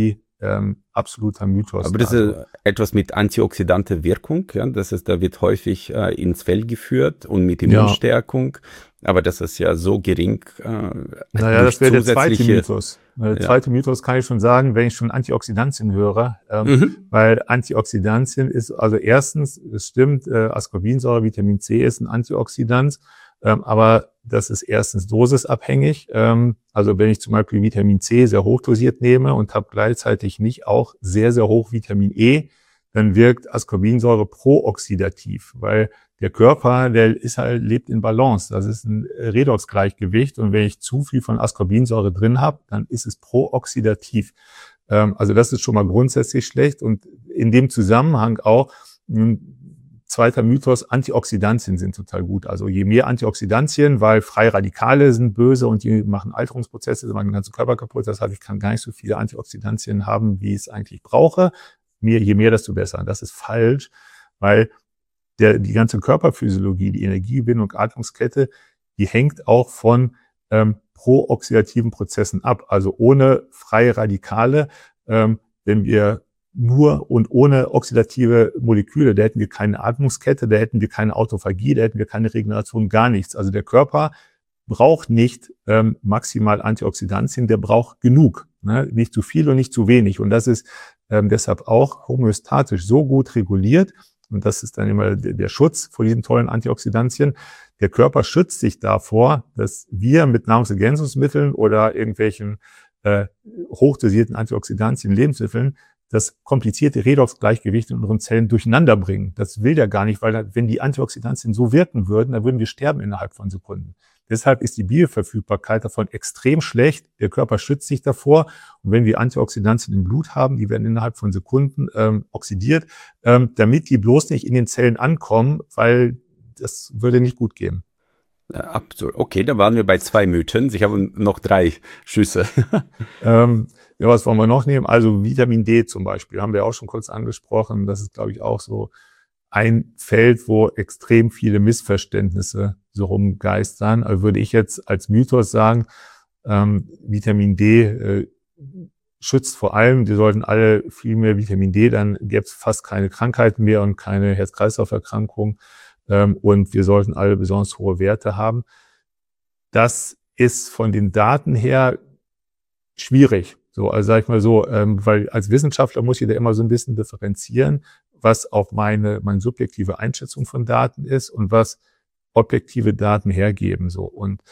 A: absoluter Mythos.
B: Aber das ist etwas mit antioxidanter Wirkung, ja, da wird häufig ins Feld geführt und mit Immunstärkung, aber das ist ja so gering.
A: Naja, das wäre der zweite Mythos. Der zweite Mythos kann ich schon sagen, wenn ich schon Antioxidantien höre, weil Antioxidantien ist, also erstens, es stimmt, Ascorbinsäure, Vitamin C ist ein Antioxidant, aber das ist erstens dosisabhängig. Also wenn ich zum Beispiel Vitamin C sehr hochdosiert nehme und habe gleichzeitig nicht auch sehr, sehr hoch Vitamin E, dann wirkt Ascorbinsäure prooxidativ, weil der Körper, der lebt in Balance. Das ist ein Redoxgleichgewicht. Und wenn ich zu viel von Ascorbinsäure drin habe, dann ist es prooxidativ. Also das ist schon mal grundsätzlich schlecht. Und in dem Zusammenhang auch, zweiter Mythos, Antioxidantien sind total gut. Also je mehr Antioxidantien, weil freie Radikale sind böse und die machen Alterungsprozesse, die machen den ganzen Körper kaputt. Das heißt, ich kann gar nicht so viele Antioxidantien haben, wie ich es eigentlich brauche. Je mehr, desto besser. Das ist falsch, weil die ganze Körperphysiologie, die Energiegewinnung, Atmungskette, die hängt auch von prooxidativen Prozessen ab. Also ohne freie Radikale, wenn wir nur und ohne oxidative Moleküle, da hätten wir keine Atmungskette, da hätten wir keine Autophagie, da hätten wir keine Regeneration, gar nichts. Also der Körper braucht nicht maximal Antioxidantien, der braucht genug, ne? Nicht zu viel und nicht zu wenig. Und das ist deshalb auch homöostatisch so gut reguliert. Und das ist dann immer der Schutz vor diesen tollen Antioxidantien. Der Körper schützt sich davor, dass wir mit Nahrungsergänzungsmitteln oder irgendwelchen hochdosierten Antioxidantien, Lebensmitteln, das komplizierte Redoxgleichgewicht in unseren Zellen durcheinander bringen. Das will der gar nicht, weil wenn die Antioxidantien so wirken würden, dann würden wir sterben innerhalb von Sekunden. Deshalb ist die Bioverfügbarkeit davon extrem schlecht. Der Körper schützt sich davor. Und wenn wir Antioxidantien im Blut haben, die werden innerhalb von Sekunden oxidiert, damit die bloß nicht in den Zellen ankommen, weil das würde nicht gut gehen.
B: Absolut. Okay, da waren wir bei 2 Mythen. Ich habe noch 3 Schüsse.
A: Ja, was wollen wir noch nehmen? Also Vitamin D zum Beispiel, haben wir auch schon kurz angesprochen. Das ist, glaube ich, auch so ein Feld, wo extrem viele Missverständnisse so rumgeistern. Also würde ich jetzt als Mythos sagen, Vitamin D schützt vor allem, wir sollten alle viel mehr Vitamin D, dann gäbe es fast keine Krankheiten mehr und keine Herz-Kreislauf-Erkrankungen. Und wir sollten alle besonders hohe Werte haben. Das ist von den Daten her schwierig. So, also sag ich mal so, weil als Wissenschaftler muss ich da immer so ein bisschen differenzieren, was auch meine subjektive Einschätzung von Daten ist und was objektive Daten hergeben. So, und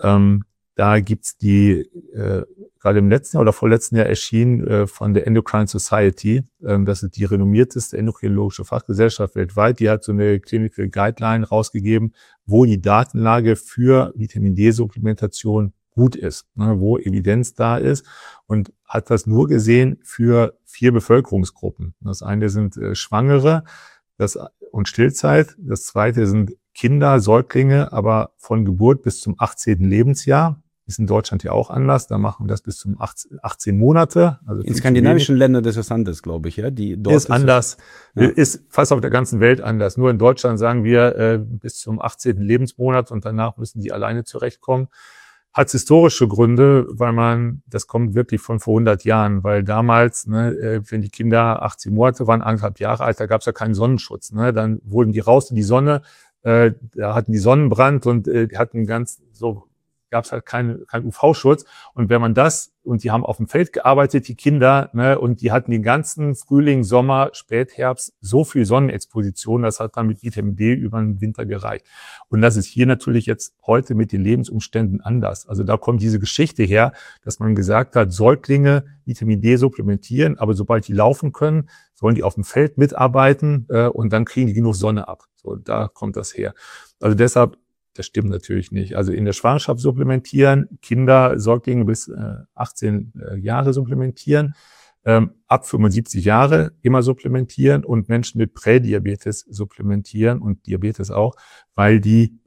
A: da gibt's die gerade im letzten Jahr oder vorletzten Jahr erschienen von der Endocrine Society. Das ist die renommierteste endokrinologische Fachgesellschaft weltweit. Die hat so eine Clinical Guideline rausgegeben, wo die Datenlage für Vitamin D-Supplementation gut ist, ne, wo Evidenz da ist, und hat das nur gesehen für 4 Bevölkerungsgruppen. Das eine sind Schwangere und Stillzeit. Das zweite sind Kinder, Säuglinge, aber von Geburt bis zum 18. Lebensjahr. Ist in Deutschland ja auch anders. Da machen wir das bis zum 18 Monate. Also
B: in skandinavischen Ländern ist das anders, glaube ich. Ja, dort
A: ist anders. Ja. Ist fast auf der ganzen Welt anders. Nur in Deutschland sagen wir bis zum 18. Lebensmonat und danach müssen die alleine zurechtkommen. Hat historische Gründe, weil das kommt wirklich von vor 100 Jahren, weil damals, ne, wenn die Kinder 18 Monate waren, 1,5 Jahre alt, da gab es ja keinen Sonnenschutz. Ne? Dann wurden die raus in die Sonne, da hatten die Sonnenbrand und die hatten gab es halt keinen UV-Schutz. Und wenn man und die haben auf dem Feld gearbeitet, die Kinder, ne, und die hatten den ganzen Frühling, Sommer, Spätherbst so viel Sonnenexposition, das hat dann mit Vitamin D über den Winter gereicht. Und das ist hier natürlich jetzt heute mit den Lebensumständen anders. Also da kommt diese Geschichte her, dass man gesagt hat, Säuglinge Vitamin D supplementieren, aber sobald die laufen können, sollen die auf dem Feld mitarbeiten und dann kriegen die genug Sonne ab. So, da kommt das her. Also deshalb, das stimmt natürlich nicht. Also in der Schwangerschaft supplementieren, Kinder, Säuglinge bis 18 Jahre supplementieren, ab 75 Jahre immer supplementieren und Menschen mit Prädiabetes supplementieren und Diabetes auch, weil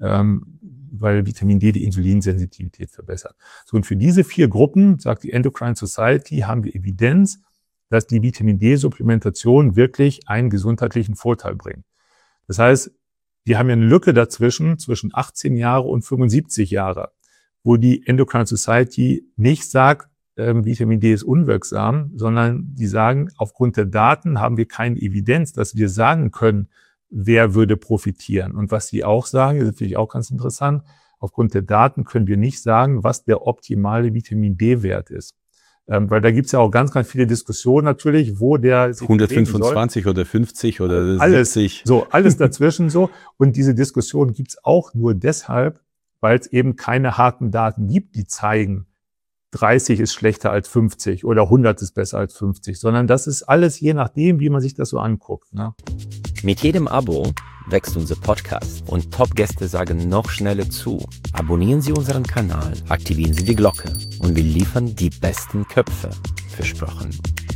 A: Vitamin D die Insulinsensitivität verbessert. So, und für diese 4 Gruppen, sagt die Endocrine Society, haben wir Evidenz, dass die Vitamin D-Supplementation wirklich einen gesundheitlichen Vorteil bringt. Das heißt, wir haben ja eine Lücke zwischen 18 Jahre und 75 Jahre, wo die Endocrine Society nicht sagt, Vitamin D ist unwirksam, sondern die sagen, aufgrund der Daten haben wir keine Evidenz, dass wir sagen können, wer würde profitieren. Und was sie auch sagen, ist natürlich auch ganz interessant, aufgrund der Daten können wir nicht sagen, was der optimale Vitamin D-Wert ist. Weil da gibt's ja auch ganz, ganz viele Diskussionen natürlich, wo der sich
B: 125 oder 50 oder
A: alles,
B: 70.
A: So, alles dazwischen so. Und diese Diskussion gibt's auch nur deshalb, weil es eben keine harten Daten gibt, die zeigen, 30 ist schlechter als 50 oder 100 ist besser als 50, sondern das ist alles je nachdem, wie man sich das so anguckt. Ne?
C: Mit jedem Abo wächst unser Podcast und Top-Gäste sagen noch schneller zu. Abonnieren Sie unseren Kanal, aktivieren Sie die Glocke und wir liefern die besten Köpfe. Versprochen.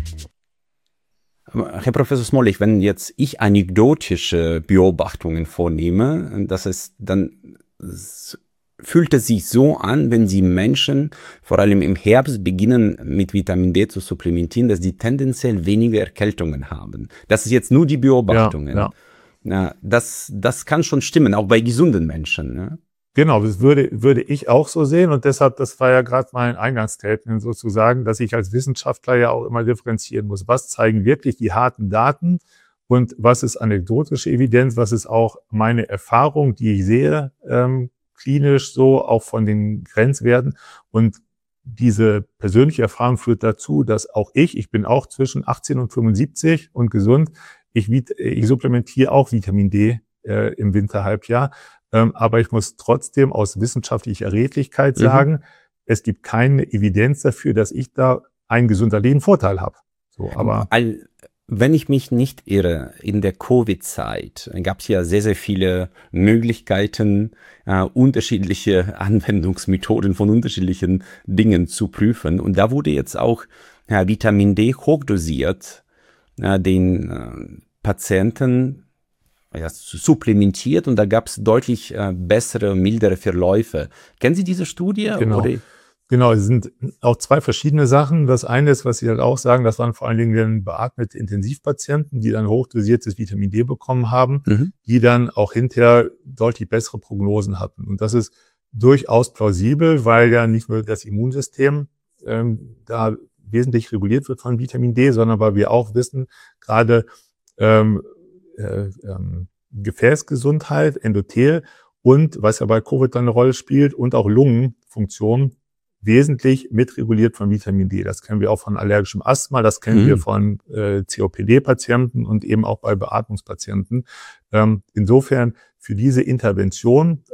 B: Herr Professor Smolik, wenn jetzt ich anekdotische Beobachtungen vornehme, das ist dann fühlt es sich so an, wenn Sie Menschen vor allem im Herbst beginnen mit Vitamin D zu supplementieren, dass die tendenziell weniger Erkältungen haben. Das ist jetzt nur die Beobachtungen. Ja, das kann schon stimmen, auch bei gesunden Menschen. Ne?
A: Genau, das würde ich auch so sehen und deshalb, das war ja gerade mein Eingangsstatement sozusagen, dass ich als Wissenschaftler ja auch immer differenzieren muss. Was zeigen wirklich die harten Daten und was ist anekdotische Evidenz, was ist auch meine Erfahrung, die ich sehe, klinisch so, auch von den Grenzwerten. Und diese persönliche Erfahrung führt dazu, dass auch ich bin auch zwischen 18 und 75 und gesund, ich supplementiere auch Vitamin D im Winterhalbjahr. Aber ich muss trotzdem aus wissenschaftlicher Redlichkeit sagen, es gibt keine Evidenz dafür, dass ich da einen gesundheitlichen Vorteil habe. So, aber
B: wenn ich mich nicht irre, in der Covid-Zeit gab es ja sehr, sehr viele Möglichkeiten, unterschiedliche Anwendungsmethoden von unterschiedlichen Dingen zu prüfen. Und da wurde jetzt auch Vitamin D hochdosiert den Patienten supplementiert und da gab es deutlich bessere, mildere Verläufe. Kennen Sie diese Studie?
A: Genau.
B: Oder?
A: Genau, es sind auch zwei verschiedene Sachen. Das eine ist, was Sie halt auch sagen, das waren vor allen Dingen dann beatmete Intensivpatienten, die dann hochdosiertes Vitamin D bekommen haben, die dann auch hinterher deutlich bessere Prognosen hatten. Und das ist durchaus plausibel, weil ja nicht nur das Immunsystem da wesentlich reguliert wird von Vitamin D, sondern weil wir auch wissen, gerade Gefäßgesundheit, Endothel und was ja bei Covid dann eine Rolle spielt und auch Lungenfunktion wesentlich mitreguliert von Vitamin D. Das kennen wir auch von allergischem Asthma, das kennen wir von COPD-Patienten und eben auch bei Beatmungspatienten. Insofern für diese Intervention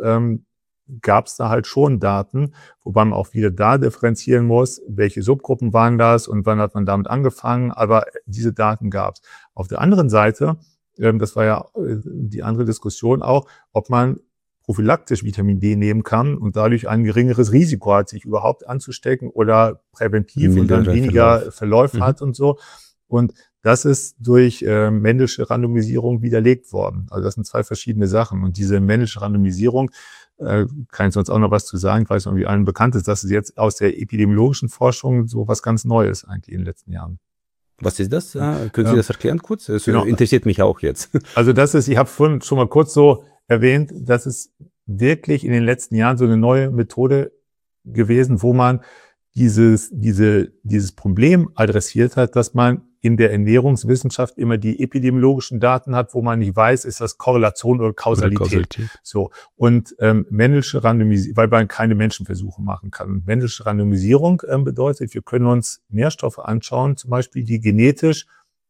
A: gab es da halt schon Daten, wobei man auch wieder da differenzieren muss, welche Subgruppen waren das und wann hat man damit angefangen, aber diese Daten gab es. Auf der anderen Seite, das war ja die andere Diskussion auch, ob man prophylaktisch Vitamin D nehmen kann und dadurch ein geringeres Risiko hat, sich überhaupt anzustecken oder präventiv und dann weniger Verläufe hat und so. Und das ist durch Mendelsche Randomisierung widerlegt worden. Also das sind zwei verschiedene Sachen. Und diese Mendelsche Randomisierung, kann ich sonst auch noch was zu sagen, ich weiß nicht, wie allen bekannt ist, das ist jetzt aus der epidemiologischen Forschung so was ganz Neues eigentlich in den letzten Jahren.
B: Was ist das? Können Sie das erklären kurz? Das interessiert mich auch jetzt.
A: Also das ist, ich habe vorhin schon mal kurz so erwähnt, das ist wirklich in den letzten Jahren so eine neue Methode gewesen, wo man dieses Problem adressiert hat, dass man in der Ernährungswissenschaft immer die epidemiologischen Daten hat, wo man nicht weiß, ist das Korrelation oder Kausalität. So. Und Mendelsche Randomisierung, weil man keine Menschenversuche machen kann. Mendelsche Randomisierung bedeutet, wir können uns Nährstoffe anschauen, zum Beispiel, die genetisch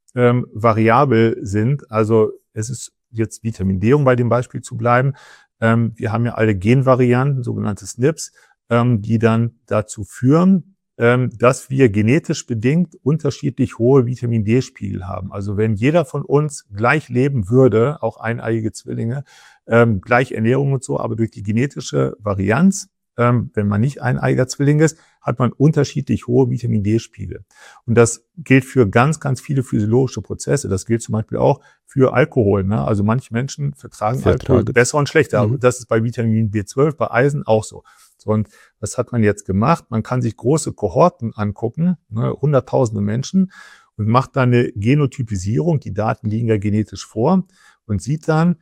A: variabel sind. Also es ist jetzt Vitamin D, um bei dem Beispiel zu bleiben. Wir haben ja alle Genvarianten, sogenannte SNPs, die dann dazu führen, dass wir genetisch bedingt unterschiedlich hohe Vitamin D-Spiegel haben. Also wenn jeder von uns gleich leben würde, auch eineiige Zwillinge, gleich Ernährung und so, aber durch die genetische Varianz, wenn man nicht eineiiger Zwilling ist, hat man unterschiedlich hohe Vitamin D-Spiegel. Und das gilt für ganz, ganz viele physiologische Prozesse. Das gilt zum Beispiel auch für Alkohol. Ne? Also manche Menschen vertragen Alkohol besser und schlechter. Das ist bei Vitamin B12, bei Eisen auch so. So, und was hat man jetzt gemacht? Man kann sich große Kohorten angucken, ne, hunderttausende Menschen, und macht dann eine Genotypisierung. Die Daten liegen ja genetisch vor und sieht dann,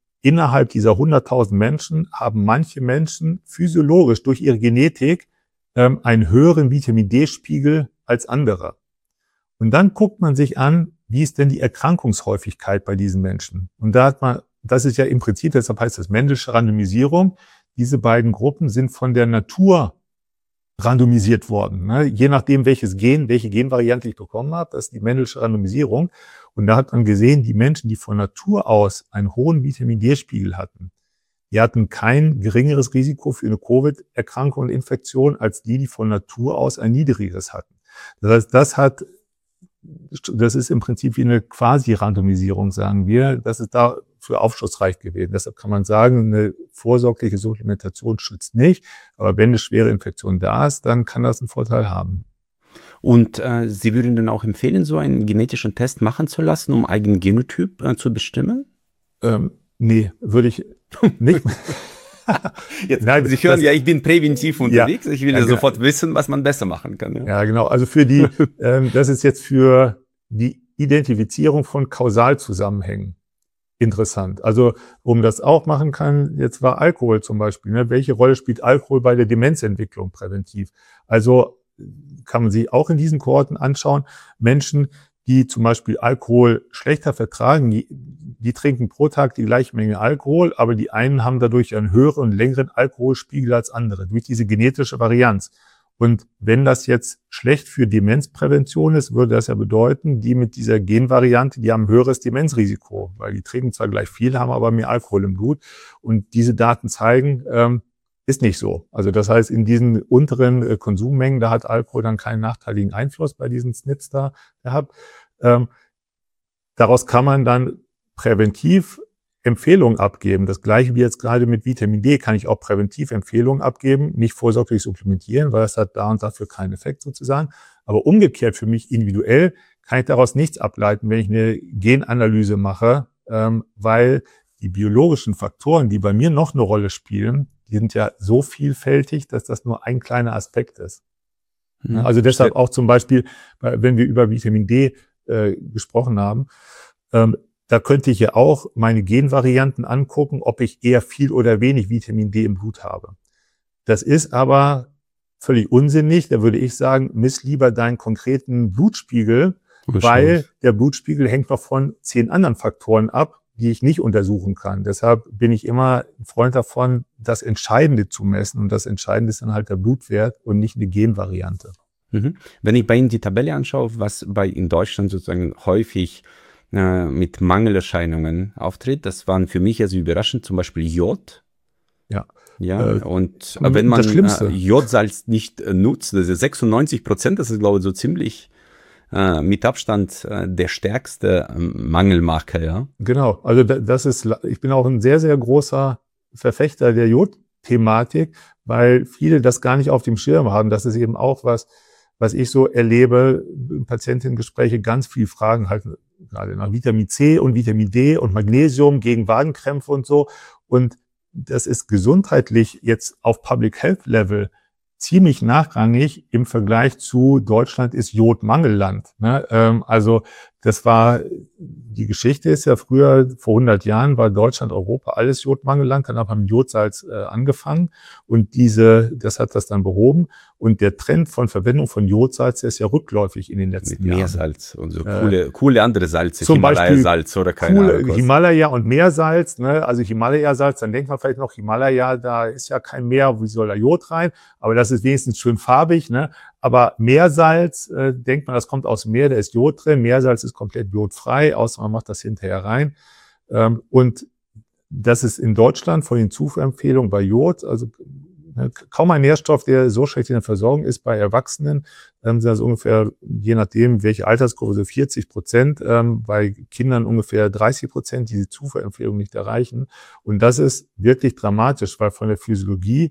A: innerhalb dieser 100.000 Menschen haben manche Menschen physiologisch durch ihre Genetik einen höheren Vitamin-D-Spiegel als andere. Und dann guckt man sich an, wie ist denn die Erkrankungshäufigkeit bei diesen Menschen? Und da hat man, das ist ja im Prinzip, deshalb heißt das Mendelsche Randomisierung, diese beiden Gruppen sind von der Natur randomisiert worden. Ne? Je nachdem, welche Genvariante ich bekommen habe, das ist die Mendelsche Randomisierung. Und da hat man gesehen, die Menschen, die von Natur aus einen hohen Vitamin-D-Spiegel hatten, die hatten kein geringeres Risiko für eine Covid-Erkrankung und Infektion als die von Natur aus ein niedrigeres hatten. Das heißt, das ist im Prinzip wie eine Quasi-Randomisierung, sagen wir. Das ist dafür aufschlussreich gewesen. Deshalb kann man sagen, eine vorsorgliche Supplementation schützt nicht. Aber wenn eine schwere Infektion da ist, dann kann das einen Vorteil haben.
B: Und Sie würden dann auch empfehlen, so einen genetischen Test machen zu lassen, um eigenen Genotyp zu bestimmen?
A: Nee, würde ich nicht.
B: Jetzt, nein, Sie hören ja, ich bin präventiv unterwegs. Ja, ich will ja sofort wissen, was man besser machen kann. Ja,
A: ja genau. Also für die, das ist jetzt für die Identifizierung von Kausalzusammenhängen interessant. Also, um das auch machen kann, jetzt war Alkohol zum Beispiel. Ne? Welche Rolle spielt Alkohol bei der Demenzentwicklung präventiv? Also kann man sich auch in diesen Kohorten anschauen. Menschen, die zum Beispiel Alkohol schlechter vertragen, die trinken pro Tag die gleiche Menge Alkohol, aber die einen haben dadurch einen höheren und längeren Alkoholspiegel als andere, durch diese genetische Varianz. Und wenn das jetzt schlecht für Demenzprävention ist, würde das ja bedeuten, die mit dieser Genvariante, die haben ein höheres Demenzrisiko, weil die trinken zwar gleich viel, haben aber mehr Alkohol im Blut. Und diese Daten zeigen, ist nicht so. Also das heißt, in diesen unteren Konsummengen, da hat Alkohol dann keinen nachteiligen Einfluss bei diesen SNPs da gehabt. Daraus kann man dann präventiv Empfehlungen abgeben. Das gleiche wie jetzt gerade mit Vitamin D kann ich auch präventiv Empfehlungen abgeben, nicht vorsorglich supplementieren, weil es hat da und dafür keinen Effekt sozusagen. Aber umgekehrt für mich individuell kann ich daraus nichts ableiten, wenn ich eine Genanalyse mache, weil die biologischen Faktoren, die bei mir noch eine Rolle spielen, die sind ja so vielfältig, dass das nur ein kleiner Aspekt ist. Also deshalb auch zum Beispiel, wenn wir über Vitamin D gesprochen haben, da könnte ich ja auch meine Genvarianten angucken, ob ich eher viel oder wenig Vitamin D im Blut habe. Das ist aber völlig unsinnig. Da würde ich sagen, miss lieber deinen konkreten Blutspiegel, weil der Blutspiegel hängt noch von 10 anderen Faktoren ab, die ich nicht untersuchen kann. Deshalb bin ich immer ein Freund davon, das Entscheidende zu messen. Und das Entscheidende ist dann halt der Blutwert und nicht eine Genvariante.
B: Wenn ich bei Ihnen die Tabelle anschaue, was in Deutschland sozusagen häufig mit Mangelerscheinungen auftritt, das waren für mich also überraschend, zum Beispiel Jod.
A: Ja.
B: Und wenn man Jodsalz nicht nutzt, das ist 96%, das ist, glaube ich, so ziemlich mit Abstand der stärkste Mangelmarker, ja.
A: Genau, also das ist, ich bin auch ein sehr, sehr großer Verfechter der Jod-Thematik, weil viele das gar nicht auf dem Schirm haben. Das ist eben auch was ich so erlebe, Patientengespräche ganz viel Fragen halt gerade nach Vitamin C und Vitamin D und Magnesium gegen Wadenkrämpfe und so. Und das ist gesundheitlich jetzt auf Public Health Level ziemlich nachrangig im Vergleich zu Deutschland ist Jodmangelland. Ne? Also das war, die Geschichte ist ja früher, vor 100 Jahren war Deutschland, Europa alles Jodmangelland, dann haben Jodsalz angefangen und das hat das dann behoben. Und der Trend von Verwendung von Jodsalz ist ja rückläufig in den letzten Jahren.
B: Meersalz und so coole andere Salze,
A: zum
B: Himalaya-Salz oder keine Ahnung.
A: Himalaya und Meersalz, ne? Also Himalaya-Salz, dann denkt man vielleicht noch, Himalaya, da ist ja kein Meer, wie soll da Jod rein? Aber das ist wenigstens schön farbig, ne? Aber Meersalz, denkt man, das kommt aus dem Meer, da ist Jod drin. Meersalz ist komplett jodfrei, außer man macht das hinterher rein. Und das ist in Deutschland von den Zufuhrempfehlungen bei Jod, also kaum ein Nährstoff, der so schlecht in der Versorgung ist. Bei Erwachsenen sind das ungefähr, je nachdem, welche Altersgruppe, so 40%, bei Kindern ungefähr 30%, die Zufuhrempfehlung nicht erreichen. Und das ist wirklich dramatisch, weil von der Physiologie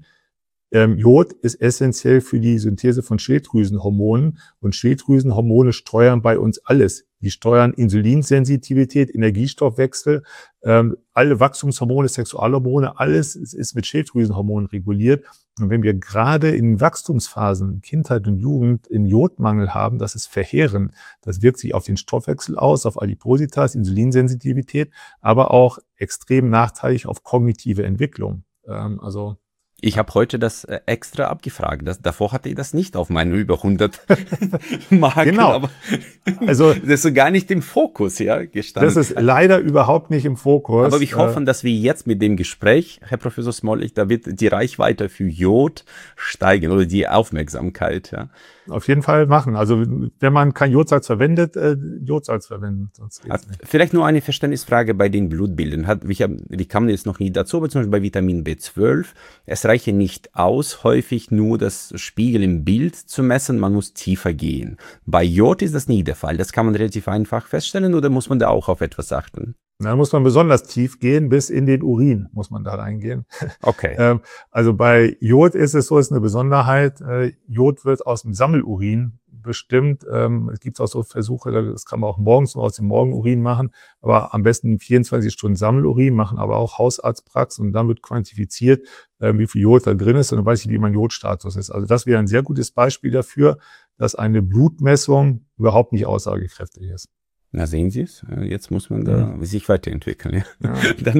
A: Jod ist essentiell für die Synthese von Schilddrüsenhormonen und Schilddrüsenhormone steuern bei uns alles. Die steuern Insulinsensitivität, Energiestoffwechsel, alle Wachstumshormone, Sexualhormone, alles ist mit Schilddrüsenhormonen reguliert. Und wenn wir gerade in Wachstumsphasen, Kindheit und Jugend, einen Jodmangel haben, das ist verheerend. Das wirkt sich auf den Stoffwechsel aus, auf Adipositas, Insulinsensitivität, aber auch extrem nachteilig auf kognitive Entwicklung.
B: Ich habe heute das extra abgefragt. Davor hatte ich das nicht auf meinen über 100 Marken.
A: Genau.
B: Aber
A: Also
B: das ist so gar nicht im Fokus, ja, gestanden.
A: das ist leider überhaupt nicht im Fokus.
B: Aber wir hoffen, dass wir jetzt mit dem Gespräch, Herr Professor Smolik, da wird die Reichweite für Jod steigen oder die Aufmerksamkeit. Ja.
A: Auf jeden Fall machen. Also wenn man kein Jodsalz verwendet, Jodsalz verwenden. Sonst geht's nicht.
B: Vielleicht nur eine Verständnisfrage bei den Blutbildern. Wir kamen jetzt noch nie dazu, aber zum Beispiel bei Vitamin B12. Es reiche nicht aus, häufig nur das Spiegel im Bild zu messen. Man muss tiefer gehen. Bei Jod ist das nie der Fall. Das kann man relativ einfach feststellen oder muss man da auch auf etwas achten?
A: Da muss man besonders tief gehen, bis in den Urin muss man da reingehen.
B: Okay.
A: Also bei Jod ist es so, ist eine Besonderheit. Jod wird aus dem Sammelurin bestimmt. Es gibt auch so Versuche, das kann man auch morgens nur aus dem Morgenurin machen, aber am besten 24 Stunden Sammelurin, machen aber auch Hausarztpraxen und dann wird quantifiziert, wie viel Jod da drin ist und dann weiß ich, wie mein Jodstatus ist. Also das wäre ein sehr gutes Beispiel dafür, dass eine Blutmessung überhaupt nicht aussagekräftig ist.
B: Na, sehen Sie es? Jetzt muss man da sich weiterentwickeln. Ja.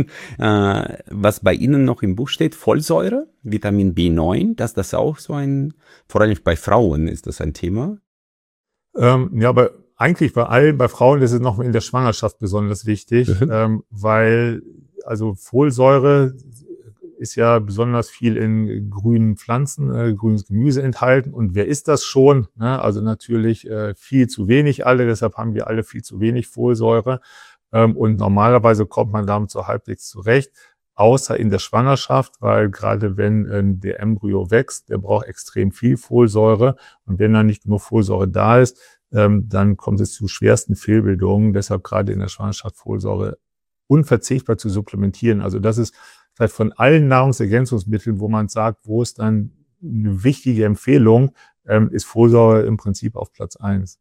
A: Ja.
B: Dann, was bei Ihnen noch im Buch steht, Folsäure, Vitamin B9, dass das auch so vor allem bei Frauen ist das ein Thema?
A: Ja, aber eigentlich bei allen, bei Frauen ist es noch in der Schwangerschaft besonders wichtig, weil also Folsäure ist ja besonders viel in grünen Pflanzen, grünes Gemüse enthalten. Und wer isst das schon? Ne? Also natürlich viel zu wenig alle, deshalb haben wir alle viel zu wenig Folsäure. Und normalerweise kommt man damit so halbwegs zurecht, außer in der Schwangerschaft, weil gerade wenn der Embryo wächst, der braucht extrem viel Folsäure. Und wenn dann nicht genug Folsäure da ist, dann kommt es zu schwersten Fehlbildungen. Deshalb gerade in der Schwangerschaft Folsäure unverzichtbar zu supplementieren. Also das ist vielleicht von allen Nahrungsergänzungsmitteln, wo man sagt, wo ist dann eine wichtige Empfehlung, ist Folsäure im Prinzip auf Platz 1.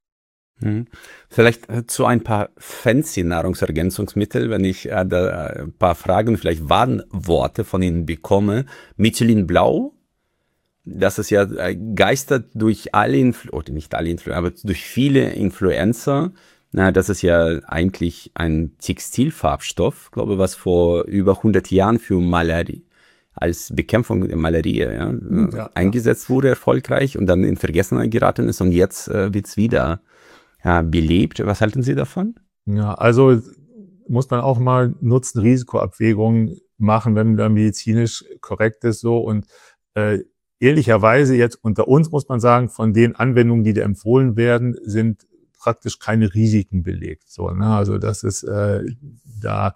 B: Vielleicht zu ein paar fancy Nahrungsergänzungsmittel, wenn ich da ein paar Fragen, vielleicht Warnworte von Ihnen bekomme. Methylin Blau, das ist ja geistert durch alle, oder nicht alle, aber durch viele Influencer. Das ist ja eigentlich ein Textilfarbstoff, glaube ich, was vor über 100 Jahren für Malaria, als Bekämpfung der Malaria eingesetzt wurde, erfolgreich und dann in Vergessenheit geraten ist und jetzt wird es wieder belebt. Was halten Sie davon?
A: Ja, also muss man auch mal Nutzen-Risiko-Abwägungen machen, wenn man medizinisch korrekt ist so und ehrlicherweise jetzt unter uns muss man sagen, von den Anwendungen, die da empfohlen werden, sind praktisch keine Risiken belegt. So, ne? Also das ist da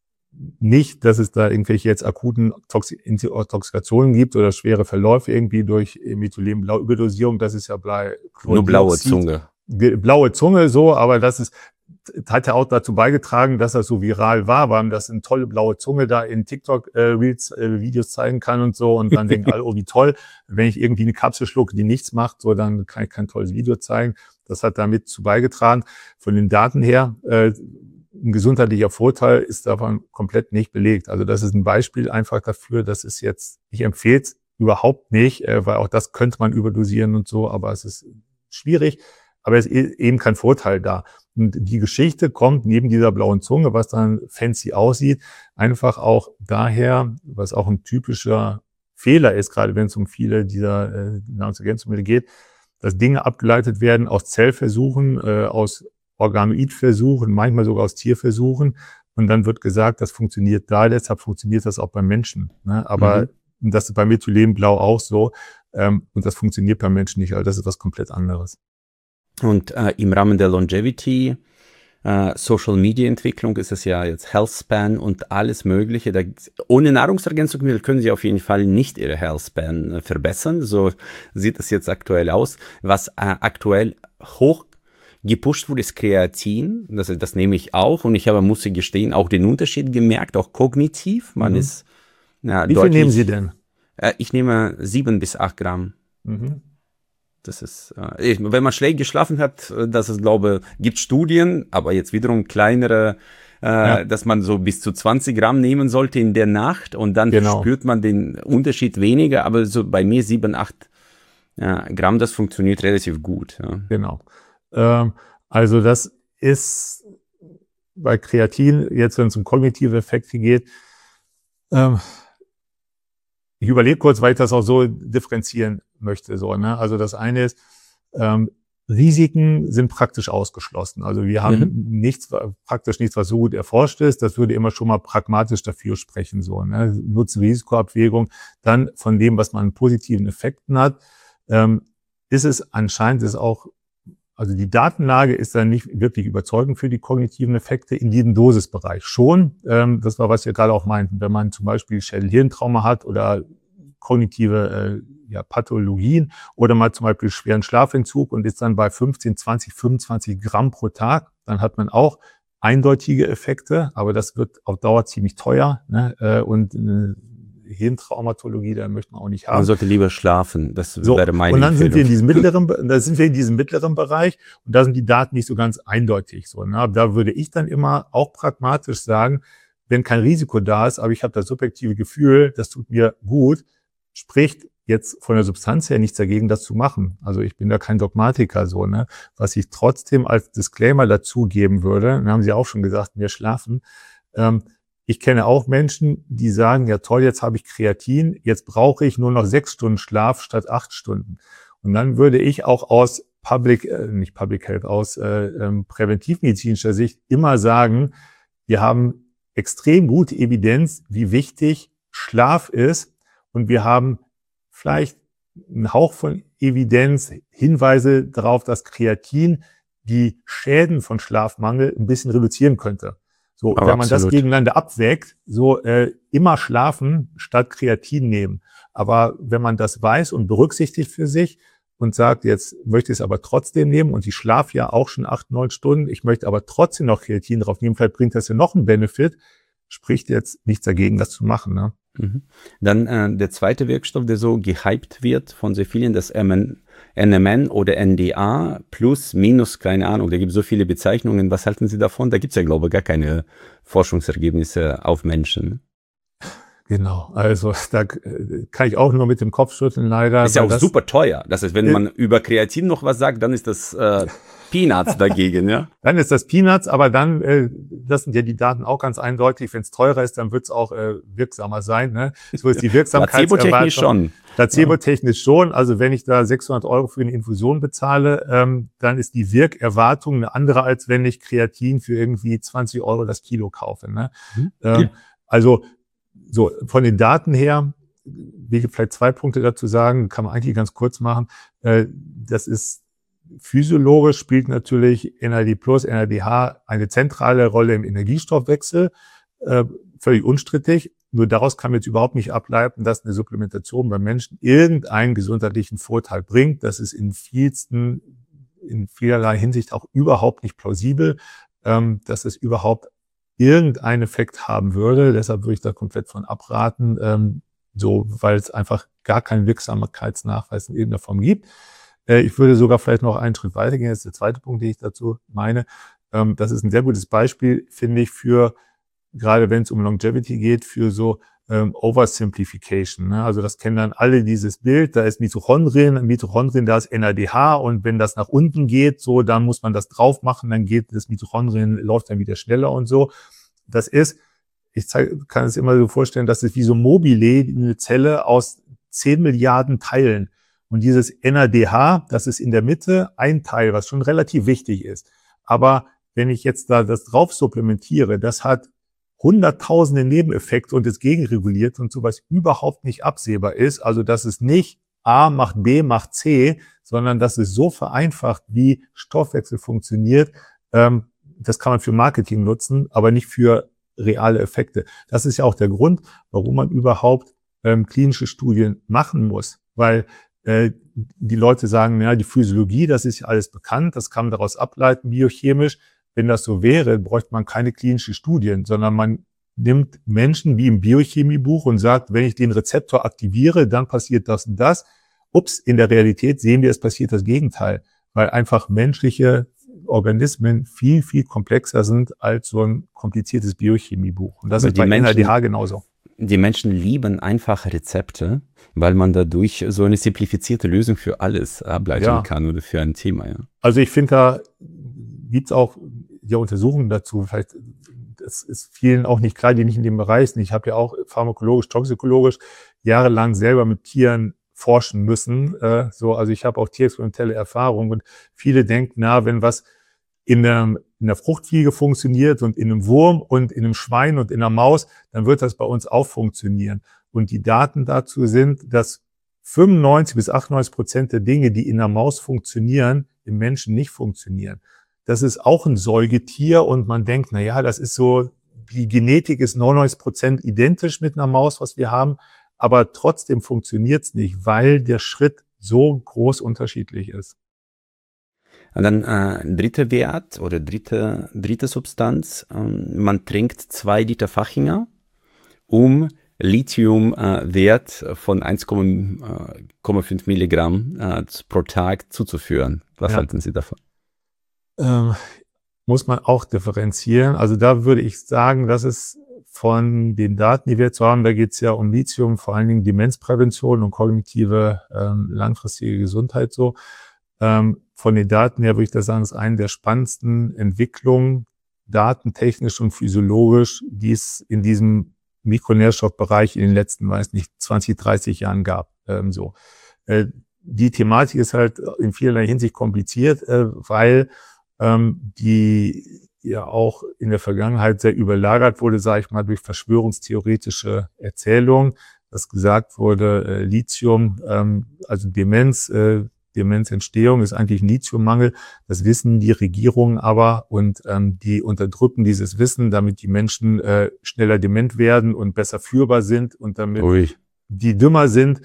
A: nicht, dass es da irgendwelche jetzt akuten Intoxikationen gibt oder schwere Verläufe irgendwie durch Methylenblau-Überdosierung. Das ist ja
B: nur blaue Zunge.
A: Blaue Zunge so, aber das ist hat ja auch dazu beigetragen, dass das so viral war, weil man das eine tolle blaue Zunge da in TikTok Reels Videos zeigen kann und so und dann denken alle, oh wie toll, wenn ich irgendwie eine Kapsel schlucke, die nichts macht, so dann kann ich kein tolles Video zeigen. Das hat damit zu beigetragen. Von den Daten her, ein gesundheitlicher Vorteil ist davon komplett nicht belegt. Also das ist ein Beispiel einfach dafür, das ist jetzt, ich empfehle es überhaupt nicht, weil auch das könnte man überdosieren und so, aber es ist schwierig, aber es ist eben kein Vorteil da. Und die Geschichte kommt neben dieser blauen Zunge, was dann fancy aussieht, einfach auch daher, was auch ein typischer Fehler ist, gerade wenn es um viele dieser Nahrungsergänzungsmittel geht, dass Dinge abgeleitet werden aus Zellversuchen, aus Organoidversuchen, manchmal sogar aus Tierversuchen. Und dann wird gesagt, das funktioniert da, deshalb funktioniert das auch beim Menschen. Ne? Aber das ist bei Methylenblau auch so. Und das funktioniert beim Menschen nicht. Also das ist was komplett anderes.
B: Und im Rahmen der Longevity, Social-Media-Entwicklung ist es ja jetzt Healthspan und alles Mögliche. Ohne Nahrungsergänzungsmittel können Sie auf jeden Fall nicht Ihre Healthspan verbessern. So sieht es jetzt aktuell aus. Was aktuell hoch gepusht wurde, ist Kreatin. Das nehme ich auch. Und ich habe, muss ich gestehen, auch den Unterschied gemerkt, auch kognitiv. Man ist
A: Wie viel nehmen Sie denn?
B: Ich nehme 7 bis 8 Gramm. Das ist, wenn man schlecht geschlafen hat, das ist, glaube ich, gibt Studien, aber jetzt wiederum kleinere, dass man so bis zu 20 Gramm nehmen sollte in der Nacht und dann spürt man den Unterschied weniger, aber so bei mir 7, 8 Gramm, das funktioniert relativ gut. Ja.
A: Genau. Also das ist bei Kreatin, jetzt wenn es um kognitive Effekte geht, ich überlege kurz, weil ich das auch so differenzieren möchte. So, ne? Also das eine ist, Risiken sind praktisch ausgeschlossen. Also wir haben praktisch nichts, was so gut erforscht ist. Das würde immer schon mal pragmatisch dafür sprechen. So, ne? Nutzen-Risiko-Abwägung. Dann von dem, was man an positiven Effekten hat, ist es anscheinend, also die Datenlage ist dann nicht wirklich überzeugend für die kognitiven Effekte in jedem Dosisbereich schon. Das war, was wir gerade auch meinten. Wenn man zum Beispiel Schädel-Hirntrauma hat oder kognitive Pathologien oder mal zum Beispiel schweren Schlafentzug und ist dann bei 15, 20, 25 Gramm pro Tag, dann hat man auch eindeutige Effekte, aber das wird auf Dauer ziemlich teuer, ne? Und eine Hirntraumatologie, da möchte man auch nicht haben.
B: Man sollte lieber schlafen, das wäre meine
A: Und dann sind wir
B: Empfehlung.
A: in diesem mittleren Bereich und da sind die Daten nicht so ganz eindeutig. So, ne? Da würde ich dann immer auch pragmatisch sagen, wenn kein Risiko da ist, aber ich habe das subjektive Gefühl, das tut mir gut, spricht jetzt von der Substanz her nichts dagegen, das zu machen. Also ich bin da kein Dogmatiker so, ne? Was ich trotzdem als Disclaimer dazugeben würde, dann haben Sie auch schon gesagt, wir schlafen. Ich kenne auch Menschen, die sagen, ja toll, jetzt habe ich Kreatin, jetzt brauche ich nur noch 6 Stunden Schlaf statt 8 Stunden. Und dann würde ich auch aus präventivmedizinischer Sicht immer sagen, wir haben extrem gute Evidenz, wie wichtig Schlaf ist. Und wir haben vielleicht einen Hauch von Evidenz, Hinweise darauf, dass Kreatin die Schäden von Schlafmangel ein bisschen reduzieren könnte. So,
B: aber
A: wenn man
B: absolut
A: das gegeneinander abwägt, so immer schlafen statt Kreatin nehmen. Aber wenn man das weiß und berücksichtigt für sich und sagt, jetzt möchte ich es aber trotzdem nehmen und ich schlafe ja auch schon 8, 9 Stunden, ich möchte aber trotzdem noch Kreatin drauf nehmen, vielleicht bringt das ja noch einen Benefit, spricht jetzt nichts dagegen, das zu machen, ne?
B: Dann der zweite Wirkstoff, der so gehypt wird von sehr vielen, das NMN oder NDA plus, minus, keine Ahnung, da gibt es so viele Bezeichnungen. Was halten Sie davon? Da gibt es ja, glaube ich, gar keine Forschungsergebnisse auf Menschen.
A: Genau, also da kann ich auch nur mit dem Kopf schütteln, leider.
B: Ist ja auch super teuer. Das heißt, wenn man über Kreatin noch was sagt, dann ist das Peanuts dagegen, ja?
A: Dann ist das Peanuts, aber dann, das sind ja die Daten auch ganz eindeutig, wenn es teurer ist, dann wird es auch wirksamer sein. Ne? So ist die Wirksamkeitserwartung.
B: Placebo-technisch schon.
A: Placebo-technisch schon. Also wenn ich da 600 € für eine Infusion bezahle, dann ist die Wirkerwartung eine andere, als wenn ich Kreatin für irgendwie 20 € das Kilo kaufe. Ne? Also so von den Daten her, will ich vielleicht 2 Punkte dazu sagen, kann man eigentlich ganz kurz machen. Das ist physiologisch, spielt natürlich NAD+, NADH eine zentrale Rolle im Energiestoffwechsel, völlig unstrittig. Nur daraus kann man jetzt überhaupt nicht ableiten, dass eine Supplementation beim Menschen irgendeinen gesundheitlichen Vorteil bringt. Das ist in vielerlei Hinsicht auch überhaupt nicht plausibel, dass es überhaupt irgendeinen Effekt haben würde. Deshalb würde ich da komplett von abraten, weil es einfach gar keinen Wirksamkeitsnachweis in irgendeiner Form gibt. Ich würde sogar vielleicht noch einen Schritt weitergehen. Das ist der zweite Punkt, den ich dazu meine. Das ist ein sehr gutes Beispiel, finde ich, für, gerade wenn es um Longevity geht, für so Oversimplification. Ne? Also das kennen dann alle, dieses Bild, da ist Mitochondrien, da ist NADH und wenn das nach unten geht, so, dann muss man das drauf machen, dann geht das Mitochondrien, läuft dann wieder schneller und so. Das ist, kann es immer so vorstellen, das ist wie so Mobile, eine Zelle aus 10 Milliarden Teilen. Und dieses NADH, das ist in der Mitte ein Teil, was schon relativ wichtig ist. Aber wenn ich jetzt da das drauf supplementiere, das hat hunderttausende Nebeneffekte und ist gegenreguliert und sowas überhaupt nicht absehbar ist. Also dass es nicht A macht B macht C, sondern dass es so vereinfacht, wie Stoffwechsel funktioniert. Das kann man für Marketing nutzen, aber nicht für reale Effekte. Das ist ja auch der Grund, warum man überhaupt klinische Studien machen muss, weil die Leute sagen, ja, die Physiologie, das ist ja alles bekannt, das kann man daraus ableiten, biochemisch. Wenn das so wäre, bräuchte man keine klinischen Studien, sondern man nimmt Menschen wie im Biochemiebuch und sagt, wenn ich den Rezeptor aktiviere, dann passiert das und das. Ups, in der Realität sehen wir, es passiert das Gegenteil, weil einfach menschliche Organismen viel, viel komplexer sind als so ein kompliziertes Biochemiebuch. Und das ist bei NADH genauso.
B: Die Menschen lieben einfache Rezepte, weil man dadurch so eine simplifizierte Lösung für alles ableiten kann oder für ein Thema. Ja.
A: Also ich finde, da gibt es auch Untersuchungen dazu. Vielleicht es ist vielen auch nicht klar, die nicht in dem Bereich sind. Ich habe ja auch pharmakologisch, toxikologisch jahrelang selber mit Tieren forschen müssen. Also ich habe auch tierexperimentelle Erfahrung und viele denken, wenn was in der Fruchtfliege funktioniert und in einem Wurm und in einem Schwein und in einer Maus, dann wird das bei uns auch funktionieren. Und die Daten dazu sind, dass 95-98% der Dinge, die in der Maus funktionieren, im Menschen nicht funktionieren. Das ist auch ein Säugetier und man denkt, das ist so, die Genetik ist 99% identisch mit einer Maus, was wir haben, aber trotzdem funktioniert es nicht, weil der Schritt so groß unterschiedlich ist.
B: Und dann dritter Wert oder dritte Substanz. Man trinkt 2 Liter Fachinger, um Lithium-Wert von 1,5 Milligramm pro Tag zuzuführen. Was halten Sie davon?
A: Muss man auch differenzieren. Also da würde ich sagen, dass es von den Daten, die wir jetzt haben, da geht es ja um Lithium, vor allen Dingen Demenzprävention und kognitive langfristige Gesundheit so. Von den Daten her würde ich das sagen, ist eine der spannendsten Entwicklungen, datentechnisch und physiologisch, die es in diesem Mikronährstoffbereich in den letzten, 20, 30 Jahren gab. Die Thematik ist halt in vielerlei Hinsicht kompliziert, weil die ja auch in der Vergangenheit sehr überlagert wurde, sage ich mal, durch verschwörungstheoretische Erzählungen, dass gesagt wurde, Lithium, also Demenzentstehung ist eigentlich ein Lithiummangel. Das wissen die Regierungen aber und die unterdrücken dieses Wissen, damit die Menschen schneller dement werden und besser führbar sind und damit die dümmer sind.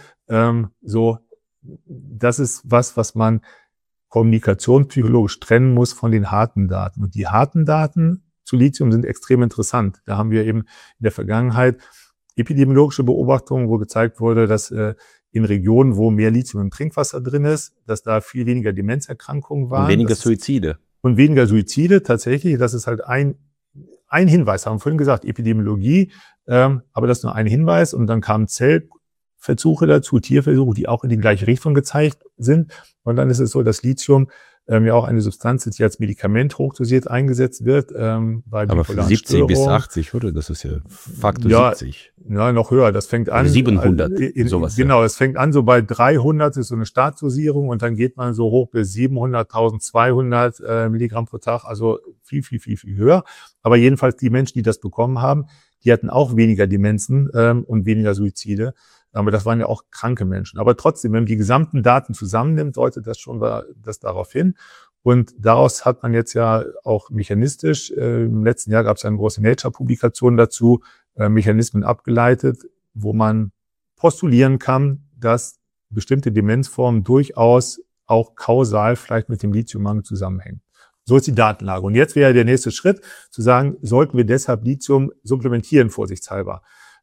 A: Das ist was man kommunikationspsychologisch trennen muss von den harten Daten. Und die harten Daten zu Lithium sind extrem interessant. Da haben wir eben in der Vergangenheit epidemiologische Beobachtungen, wo gezeigt wurde, dass in Regionen, wo mehr Lithium im Trinkwasser drin ist, dass da viel weniger Demenzerkrankungen waren.
B: Und weniger Suizide.
A: Und weniger Suizide, tatsächlich. Das ist halt ein Hinweis, haben wir vorhin gesagt, Epidemiologie, aber das ist nur ein Hinweis. Und dann kamen Zellversuche dazu, Tierversuche, die auch in die gleiche Richtung gezeigt sind. Und dann ist es so, dass Lithium ja auch eine Substanz ist, die als Medikament hochdosiert eingesetzt wird.
B: Aber für 70 bis 80, oder? Das ist ja Faktor 70.
A: Ja, noch höher. Das fängt an.
B: 700, sowas.
A: Genau, es fängt an so bei 300, ist so eine Startdosierung und dann geht man so hoch bis 700, 1200 Milligramm pro Tag, also viel höher. Aber jedenfalls die Menschen, die das bekommen haben, die hatten auch weniger Demenzen und weniger Suizide. Aber das waren ja auch kranke Menschen. Aber trotzdem, wenn man die gesamten Daten zusammennimmt, deutet das schon das darauf hin. Und daraus hat man jetzt ja auch mechanistisch, im letzten Jahr gab es eine große Nature-Publikation dazu, Mechanismen abgeleitet, wo man postulieren kann, dass bestimmte Demenzformen durchaus auch kausal vielleicht mit dem Lithiummangel zusammenhängen. So ist die Datenlage. Und jetzt wäre der nächste Schritt, zu sagen, sollten wir deshalb Lithium supplementieren, vorsichtshalber.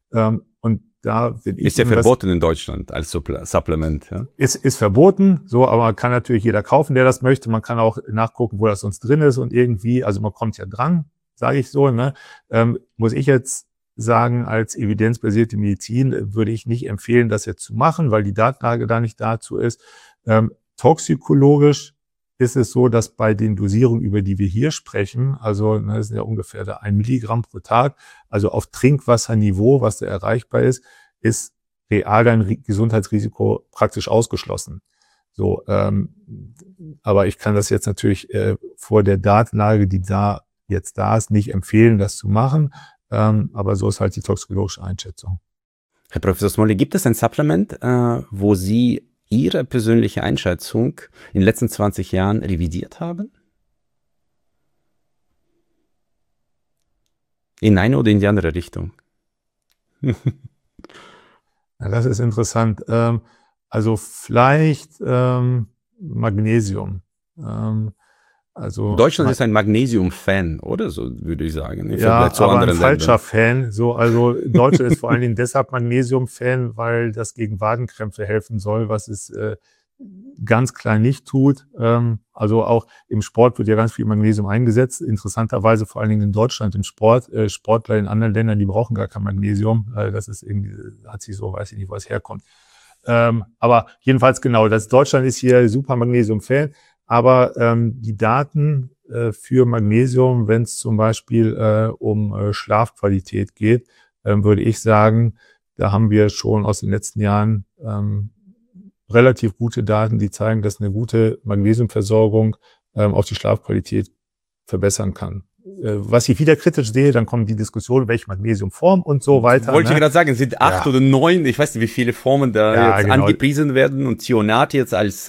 A: Und da bin ich.
B: Ist ja verboten in Deutschland als Supplement, ja?
A: Ist verboten, aber kann natürlich jeder kaufen, der das möchte. Man kann auch nachgucken, wo das sonst drin ist und irgendwie, also man kommt ja dran, sage ich so, ne? Muss ich jetzt sagen, als evidenzbasierte Medizin würde ich nicht empfehlen, das jetzt zu machen, weil die Datenlage da nicht dazu ist. Toxikologisch ist es so, dass bei den Dosierungen, über die wir hier sprechen, also das sind ja ungefähr 1 Milligramm pro Tag, also auf Trinkwasserniveau, was da erreichbar ist real dein Gesundheitsrisiko praktisch ausgeschlossen. Aber ich kann das jetzt natürlich vor der Datenlage, die da jetzt da ist, nicht empfehlen, das zu machen. Aber so ist halt die toxikologische Einschätzung.
B: Herr Professor Smolly, gibt es ein Supplement, wo Sie Ihre persönliche Einschätzung in den letzten 20 Jahren revidiert haben? In eine oder in die andere Richtung?
A: Ja, das ist interessant. Also vielleicht Magnesium.
B: Deutschland ist ein Magnesium-Fan, oder? So würde ich sagen.
A: Ja, aber ein falscher Fan. Also Deutschland ist vor allen Dingen deshalb Magnesium-Fan, weil das gegen Wadenkrämpfe helfen soll, was es ganz klar nicht tut. Also auch im Sport wird ja ganz viel Magnesium eingesetzt. Interessanterweise vor allen Dingen in Deutschland im Sport. Sportler in anderen Ländern, die brauchen gar kein Magnesium. Das ist irgendwie, hat sich so, weiß ich nicht, wo es herkommt. Aber jedenfalls genau, Deutschland ist hier super Magnesium-Fan. Aber die Daten für Magnesium, wenn es zum Beispiel um Schlafqualität geht, würde ich sagen, da haben wir schon aus den letzten Jahren relativ gute Daten, die zeigen, dass eine gute Magnesiumversorgung auch die Schlafqualität verbessern kann. Was ich wieder kritisch sehe, dann kommt die Diskussion, welche Magnesiumform und so weiter.
B: Wollte ich gerade sagen, es sind 8 oder 9, ich weiß nicht, wie viele Formen da jetzt angepriesen werden und Thionat jetzt als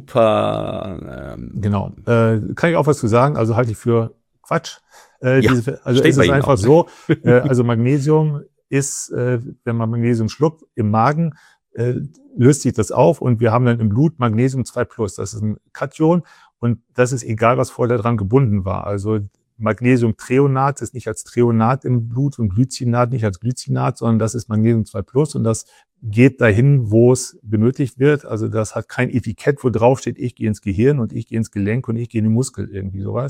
B: super.
A: Genau. Kann ich auch was zu sagen, also halte ich für Quatsch.
B: Also
A: ist es einfach so, also Magnesium ist, wenn man Magnesium schluckt, im Magen löst sich das auf und wir haben dann im Blut Magnesium 2+. Das ist ein Kation und das ist egal, was vorher dran gebunden war. Also Magnesiumthreonat ist nicht als Threonat im Blut und Glycinat nicht als Glycinat, sondern das ist Magnesium 2+ und das geht dahin, wo es benötigt wird. Also das hat kein Etikett, wo drauf steht, ich gehe ins Gehirn und ich gehe ins Gelenk und ich gehe in den Muskel, irgendwie sowas.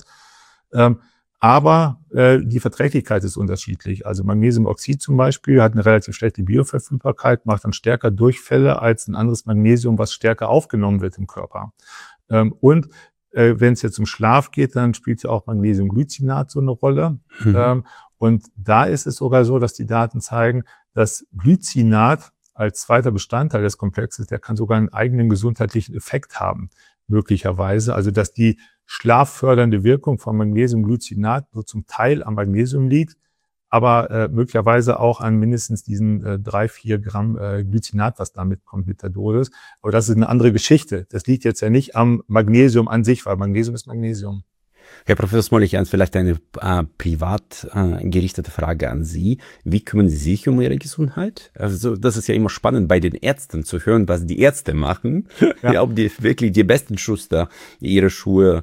A: Aber die Verträglichkeit ist unterschiedlich. Also Magnesiumoxid zum Beispiel hat eine relativ schlechte Bioverfügbarkeit, macht dann stärker Durchfälle als ein anderes Magnesium, was stärker aufgenommen wird im Körper. Und wenn es jetzt um Schlaf geht, dann spielt ja auch Magnesiumglycinat so eine Rolle. Und da ist es sogar so, dass die Daten zeigen, dass Glycinat als zweiter Bestandteil des Komplexes, der kann sogar einen eigenen gesundheitlichen Effekt haben, möglicherweise. Also dass die schlaffördernde Wirkung von Magnesiumglycinat nur zum Teil am Magnesium liegt, aber möglicherweise auch an mindestens diesen 3-4 Gramm Glycinat, was damit kommt mit der Dosis. Aber das ist eine andere Geschichte. Das liegt jetzt ja nicht am Magnesium an sich, weil Magnesium ist Magnesium.
B: Herr Professor Smolik, vielleicht eine privat gerichtete Frage an Sie. Wie kümmern Sie sich um Ihre Gesundheit? Also das ist ja immer spannend bei den Ärzten zu hören, was die Ärzte machen. Ja. Ob die wirklich die besten Schuster ihre Schuhe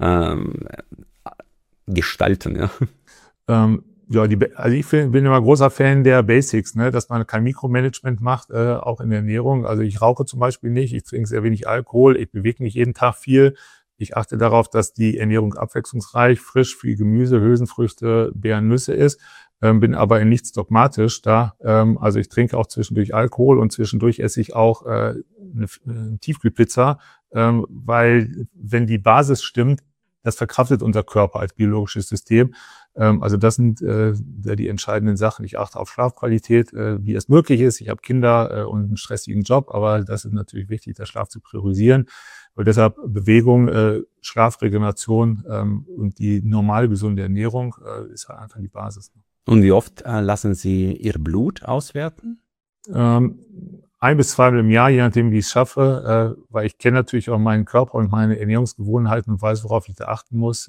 B: gestalten. Ja.
A: Ja, also ich bin immer großer Fan der Basics, ne, dass man kein Mikromanagement macht, auch in der Ernährung. Also ich rauche zum Beispiel nicht, ich trinke sehr wenig Alkohol, ich bewege mich jeden Tag viel. Ich achte darauf, dass die Ernährung abwechslungsreich, frisch, viel Gemüse, Hülsenfrüchte, Beeren, Nüsse ist, bin aber in nichts dogmatisch da. Also ich trinke auch zwischendurch Alkohol und zwischendurch esse ich auch eine Tiefkühlpizza, weil wenn die Basis stimmt, das verkraftet unser Körper als biologisches System. Also das sind die entscheidenden Sachen. Ich achte auf Schlafqualität, wie es möglich ist. Ich habe Kinder und einen stressigen Job, aber das ist natürlich wichtig, den Schlaf zu priorisieren. Und deshalb Bewegung, Schlafregeneration und die normale gesunde Ernährung ist halt einfach die Basis.
B: Und wie oft lassen Sie Ihr Blut auswerten?
A: 1 bis 2 Mal im Jahr, je nachdem, wie ich es schaffe, weil ich kenne natürlich auch meinen Körper und meine Ernährungsgewohnheiten und weiß, worauf ich da achten muss.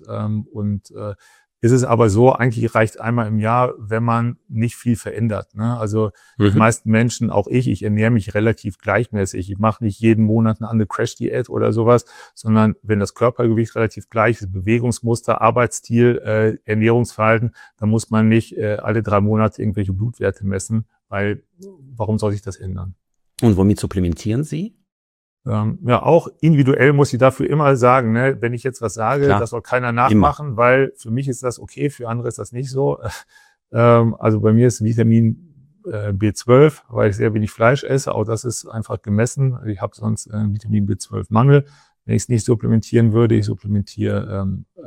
A: Ist es aber so, eigentlich reicht einmal im Jahr, wenn man nicht viel verändert. Ne? Also die meisten Menschen, auch ich ernähre mich relativ gleichmäßig. Ich mache nicht jeden Monat eine andere Crash-Diät oder sowas, sondern wenn das Körpergewicht relativ gleich ist, Bewegungsmuster, Arbeitsstil, Ernährungsverhalten, dann muss man nicht alle 3 Monate irgendwelche Blutwerte messen, weil warum soll sich das ändern?
B: Und womit supplementieren Sie?
A: Ja, auch individuell muss ich dafür immer sagen, ne, wenn ich jetzt was sage, das soll keiner nachmachen, weil für mich ist das okay, für andere ist das nicht so. Also bei mir ist Vitamin B12, weil ich sehr wenig Fleisch esse, auch das ist einfach gemessen. Ich habe sonst Vitamin B12-Mangel. Wenn ich es nicht supplementieren würde, ich supplementiere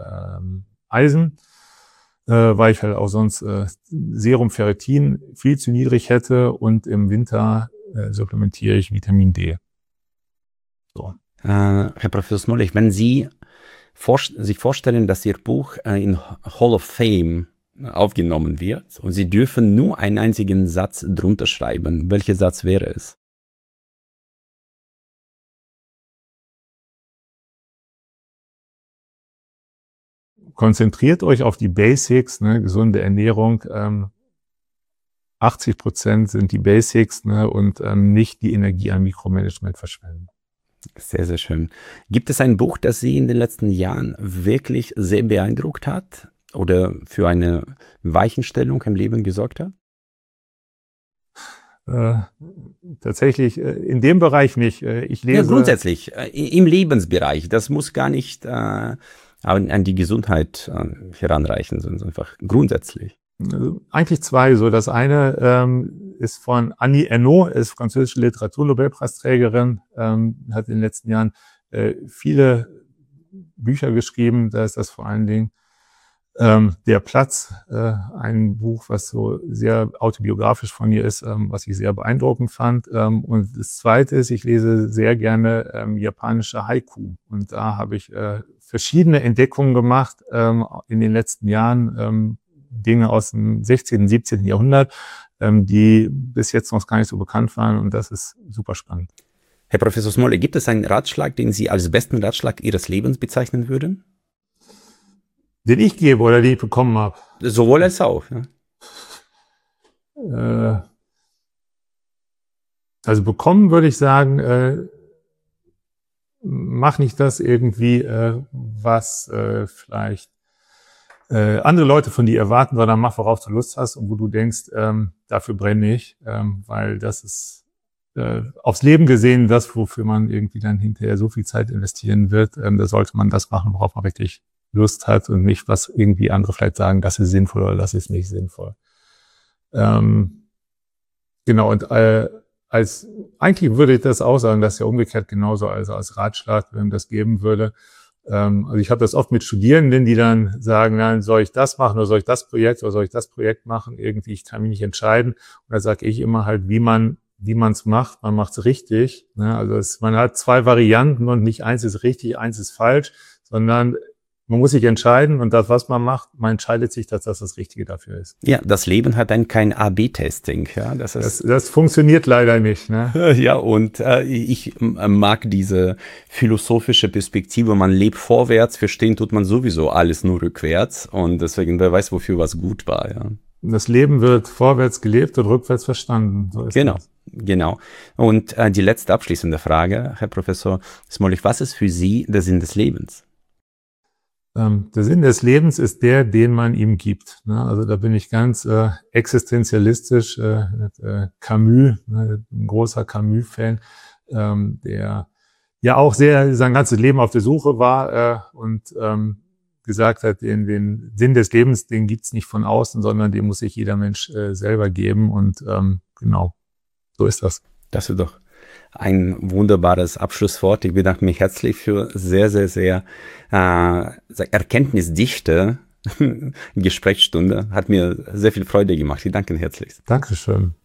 A: Eisen, weil ich halt auch sonst Serum Ferritin viel zu niedrig hätte und im Winter supplementiere ich Vitamin D. So.
B: Herr Professor Smolik, wenn Sie sich vorstellen, dass Ihr Buch in Hall of Fame aufgenommen wird und Sie dürfen nur einen einzigen Satz drunter schreiben, welcher Satz wäre es?
A: Konzentriert euch auf die Basics, ne, gesunde Ernährung. 80% sind die Basics, ne, und nicht die Energie an Mikromanagement verschwenden.
B: Sehr, sehr schön. Gibt es ein Buch, das Sie in den letzten Jahren wirklich sehr beeindruckt hat oder für eine Weichenstellung im Leben gesorgt hat?
A: Tatsächlich in dem Bereich nicht. Ich lese
B: grundsätzlich im Lebensbereich. Das muss gar nicht an die Gesundheit heranreichen, sondern einfach grundsätzlich.
A: Eigentlich 2. So, das eine ist von Annie Ernaux, ist französische Literatur-Nobelpreisträgerin, hat in den letzten Jahren viele Bücher geschrieben. Da ist das vor allen Dingen Der Platz, ein Buch, was so sehr autobiografisch von mir ist, was ich sehr beeindruckend fand. Und das Zweite ist, ich lese sehr gerne japanische Haiku. Und da habe ich verschiedene Entdeckungen gemacht in den letzten Jahren, Dinge aus dem 16., 17. Jahrhundert, die bis jetzt noch gar nicht so bekannt waren. Und das ist super spannend.
B: Herr Professor Smoley, gibt es einen Ratschlag, den Sie als besten Ratschlag Ihres Lebens bezeichnen würden?
A: Den ich gebe oder den ich bekommen habe?
B: Sowohl als auch.
A: Ja. Also bekommen würde ich sagen, mach nicht das irgendwie, was vielleicht andere Leute von dir erwarten, sondern mach, worauf du Lust hast und wo du denkst, dafür brenne ich, weil das ist aufs Leben gesehen das, wofür man irgendwie dann hinterher so viel Zeit investieren wird. Da sollte man das machen, worauf man richtig Lust hat und nicht, was irgendwie andere vielleicht sagen, das ist sinnvoll oder das ist nicht sinnvoll. Genau, und eigentlich würde ich das auch sagen, dass ja umgekehrt genauso als Ratschlag, wenn man das geben würde. Also ich habe das oft mit Studierenden, die dann sagen, nein, soll ich das machen oder soll ich das Projekt oder soll ich das Projekt machen? Irgendwie, ich kann mich nicht entscheiden. Und da sage ich immer halt, wie man es macht. Man macht es richtig. Ne? Also man hat zwei Varianten und nicht eins ist richtig, eins ist falsch, sondern man muss sich entscheiden und das, was man macht, man entscheidet sich, dass das das Richtige dafür ist.
B: Ja, das Leben hat dann kein A-B-Testing. Ja,
A: das funktioniert leider nicht. Ne?
B: Ja, und ich mag diese philosophische Perspektive. Man lebt vorwärts, verstehen tut man sowieso alles nur rückwärts. Und deswegen, wer weiß, wofür was gut war. Ja.
A: Das Leben wird vorwärts gelebt und rückwärts verstanden. So ist
B: genau.
A: das.
B: Genau. Und die letzte abschließende Frage, Herr Professor Smoley, was ist für Sie der Sinn des Lebens?
A: Der Sinn des Lebens ist der, den man ihm gibt. Ne? Also da bin ich ganz existenzialistisch, Camus, ein großer Camus-Fan, der ja auch sein ganzes Leben auf der Suche war und gesagt hat, den Sinn des Lebens, den gibt's nicht von außen, sondern den muss sich jeder Mensch selber geben. Und genau, so ist das.
B: Das ist doch ein wunderbares Abschlusswort. Ich bedanke mich herzlich für sehr, sehr, sehr erkenntnisdichte Gesprächsstunde. Hat mir sehr viel Freude gemacht. Ich danke Ihnen herzlich.
A: Dankeschön.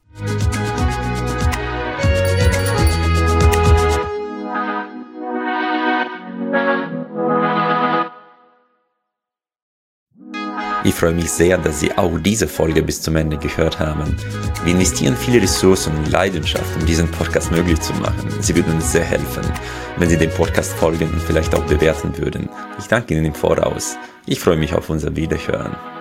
C: Ich freue mich sehr, dass Sie auch diese Folge bis zum Ende gehört haben. Wir investieren viele Ressourcen und Leidenschaft, um diesen Podcast möglich zu machen. Sie würden uns sehr helfen, wenn Sie dem Podcast folgen und vielleicht auch bewerten würden. Ich danke Ihnen im Voraus. Ich freue mich auf unser Wiederhören.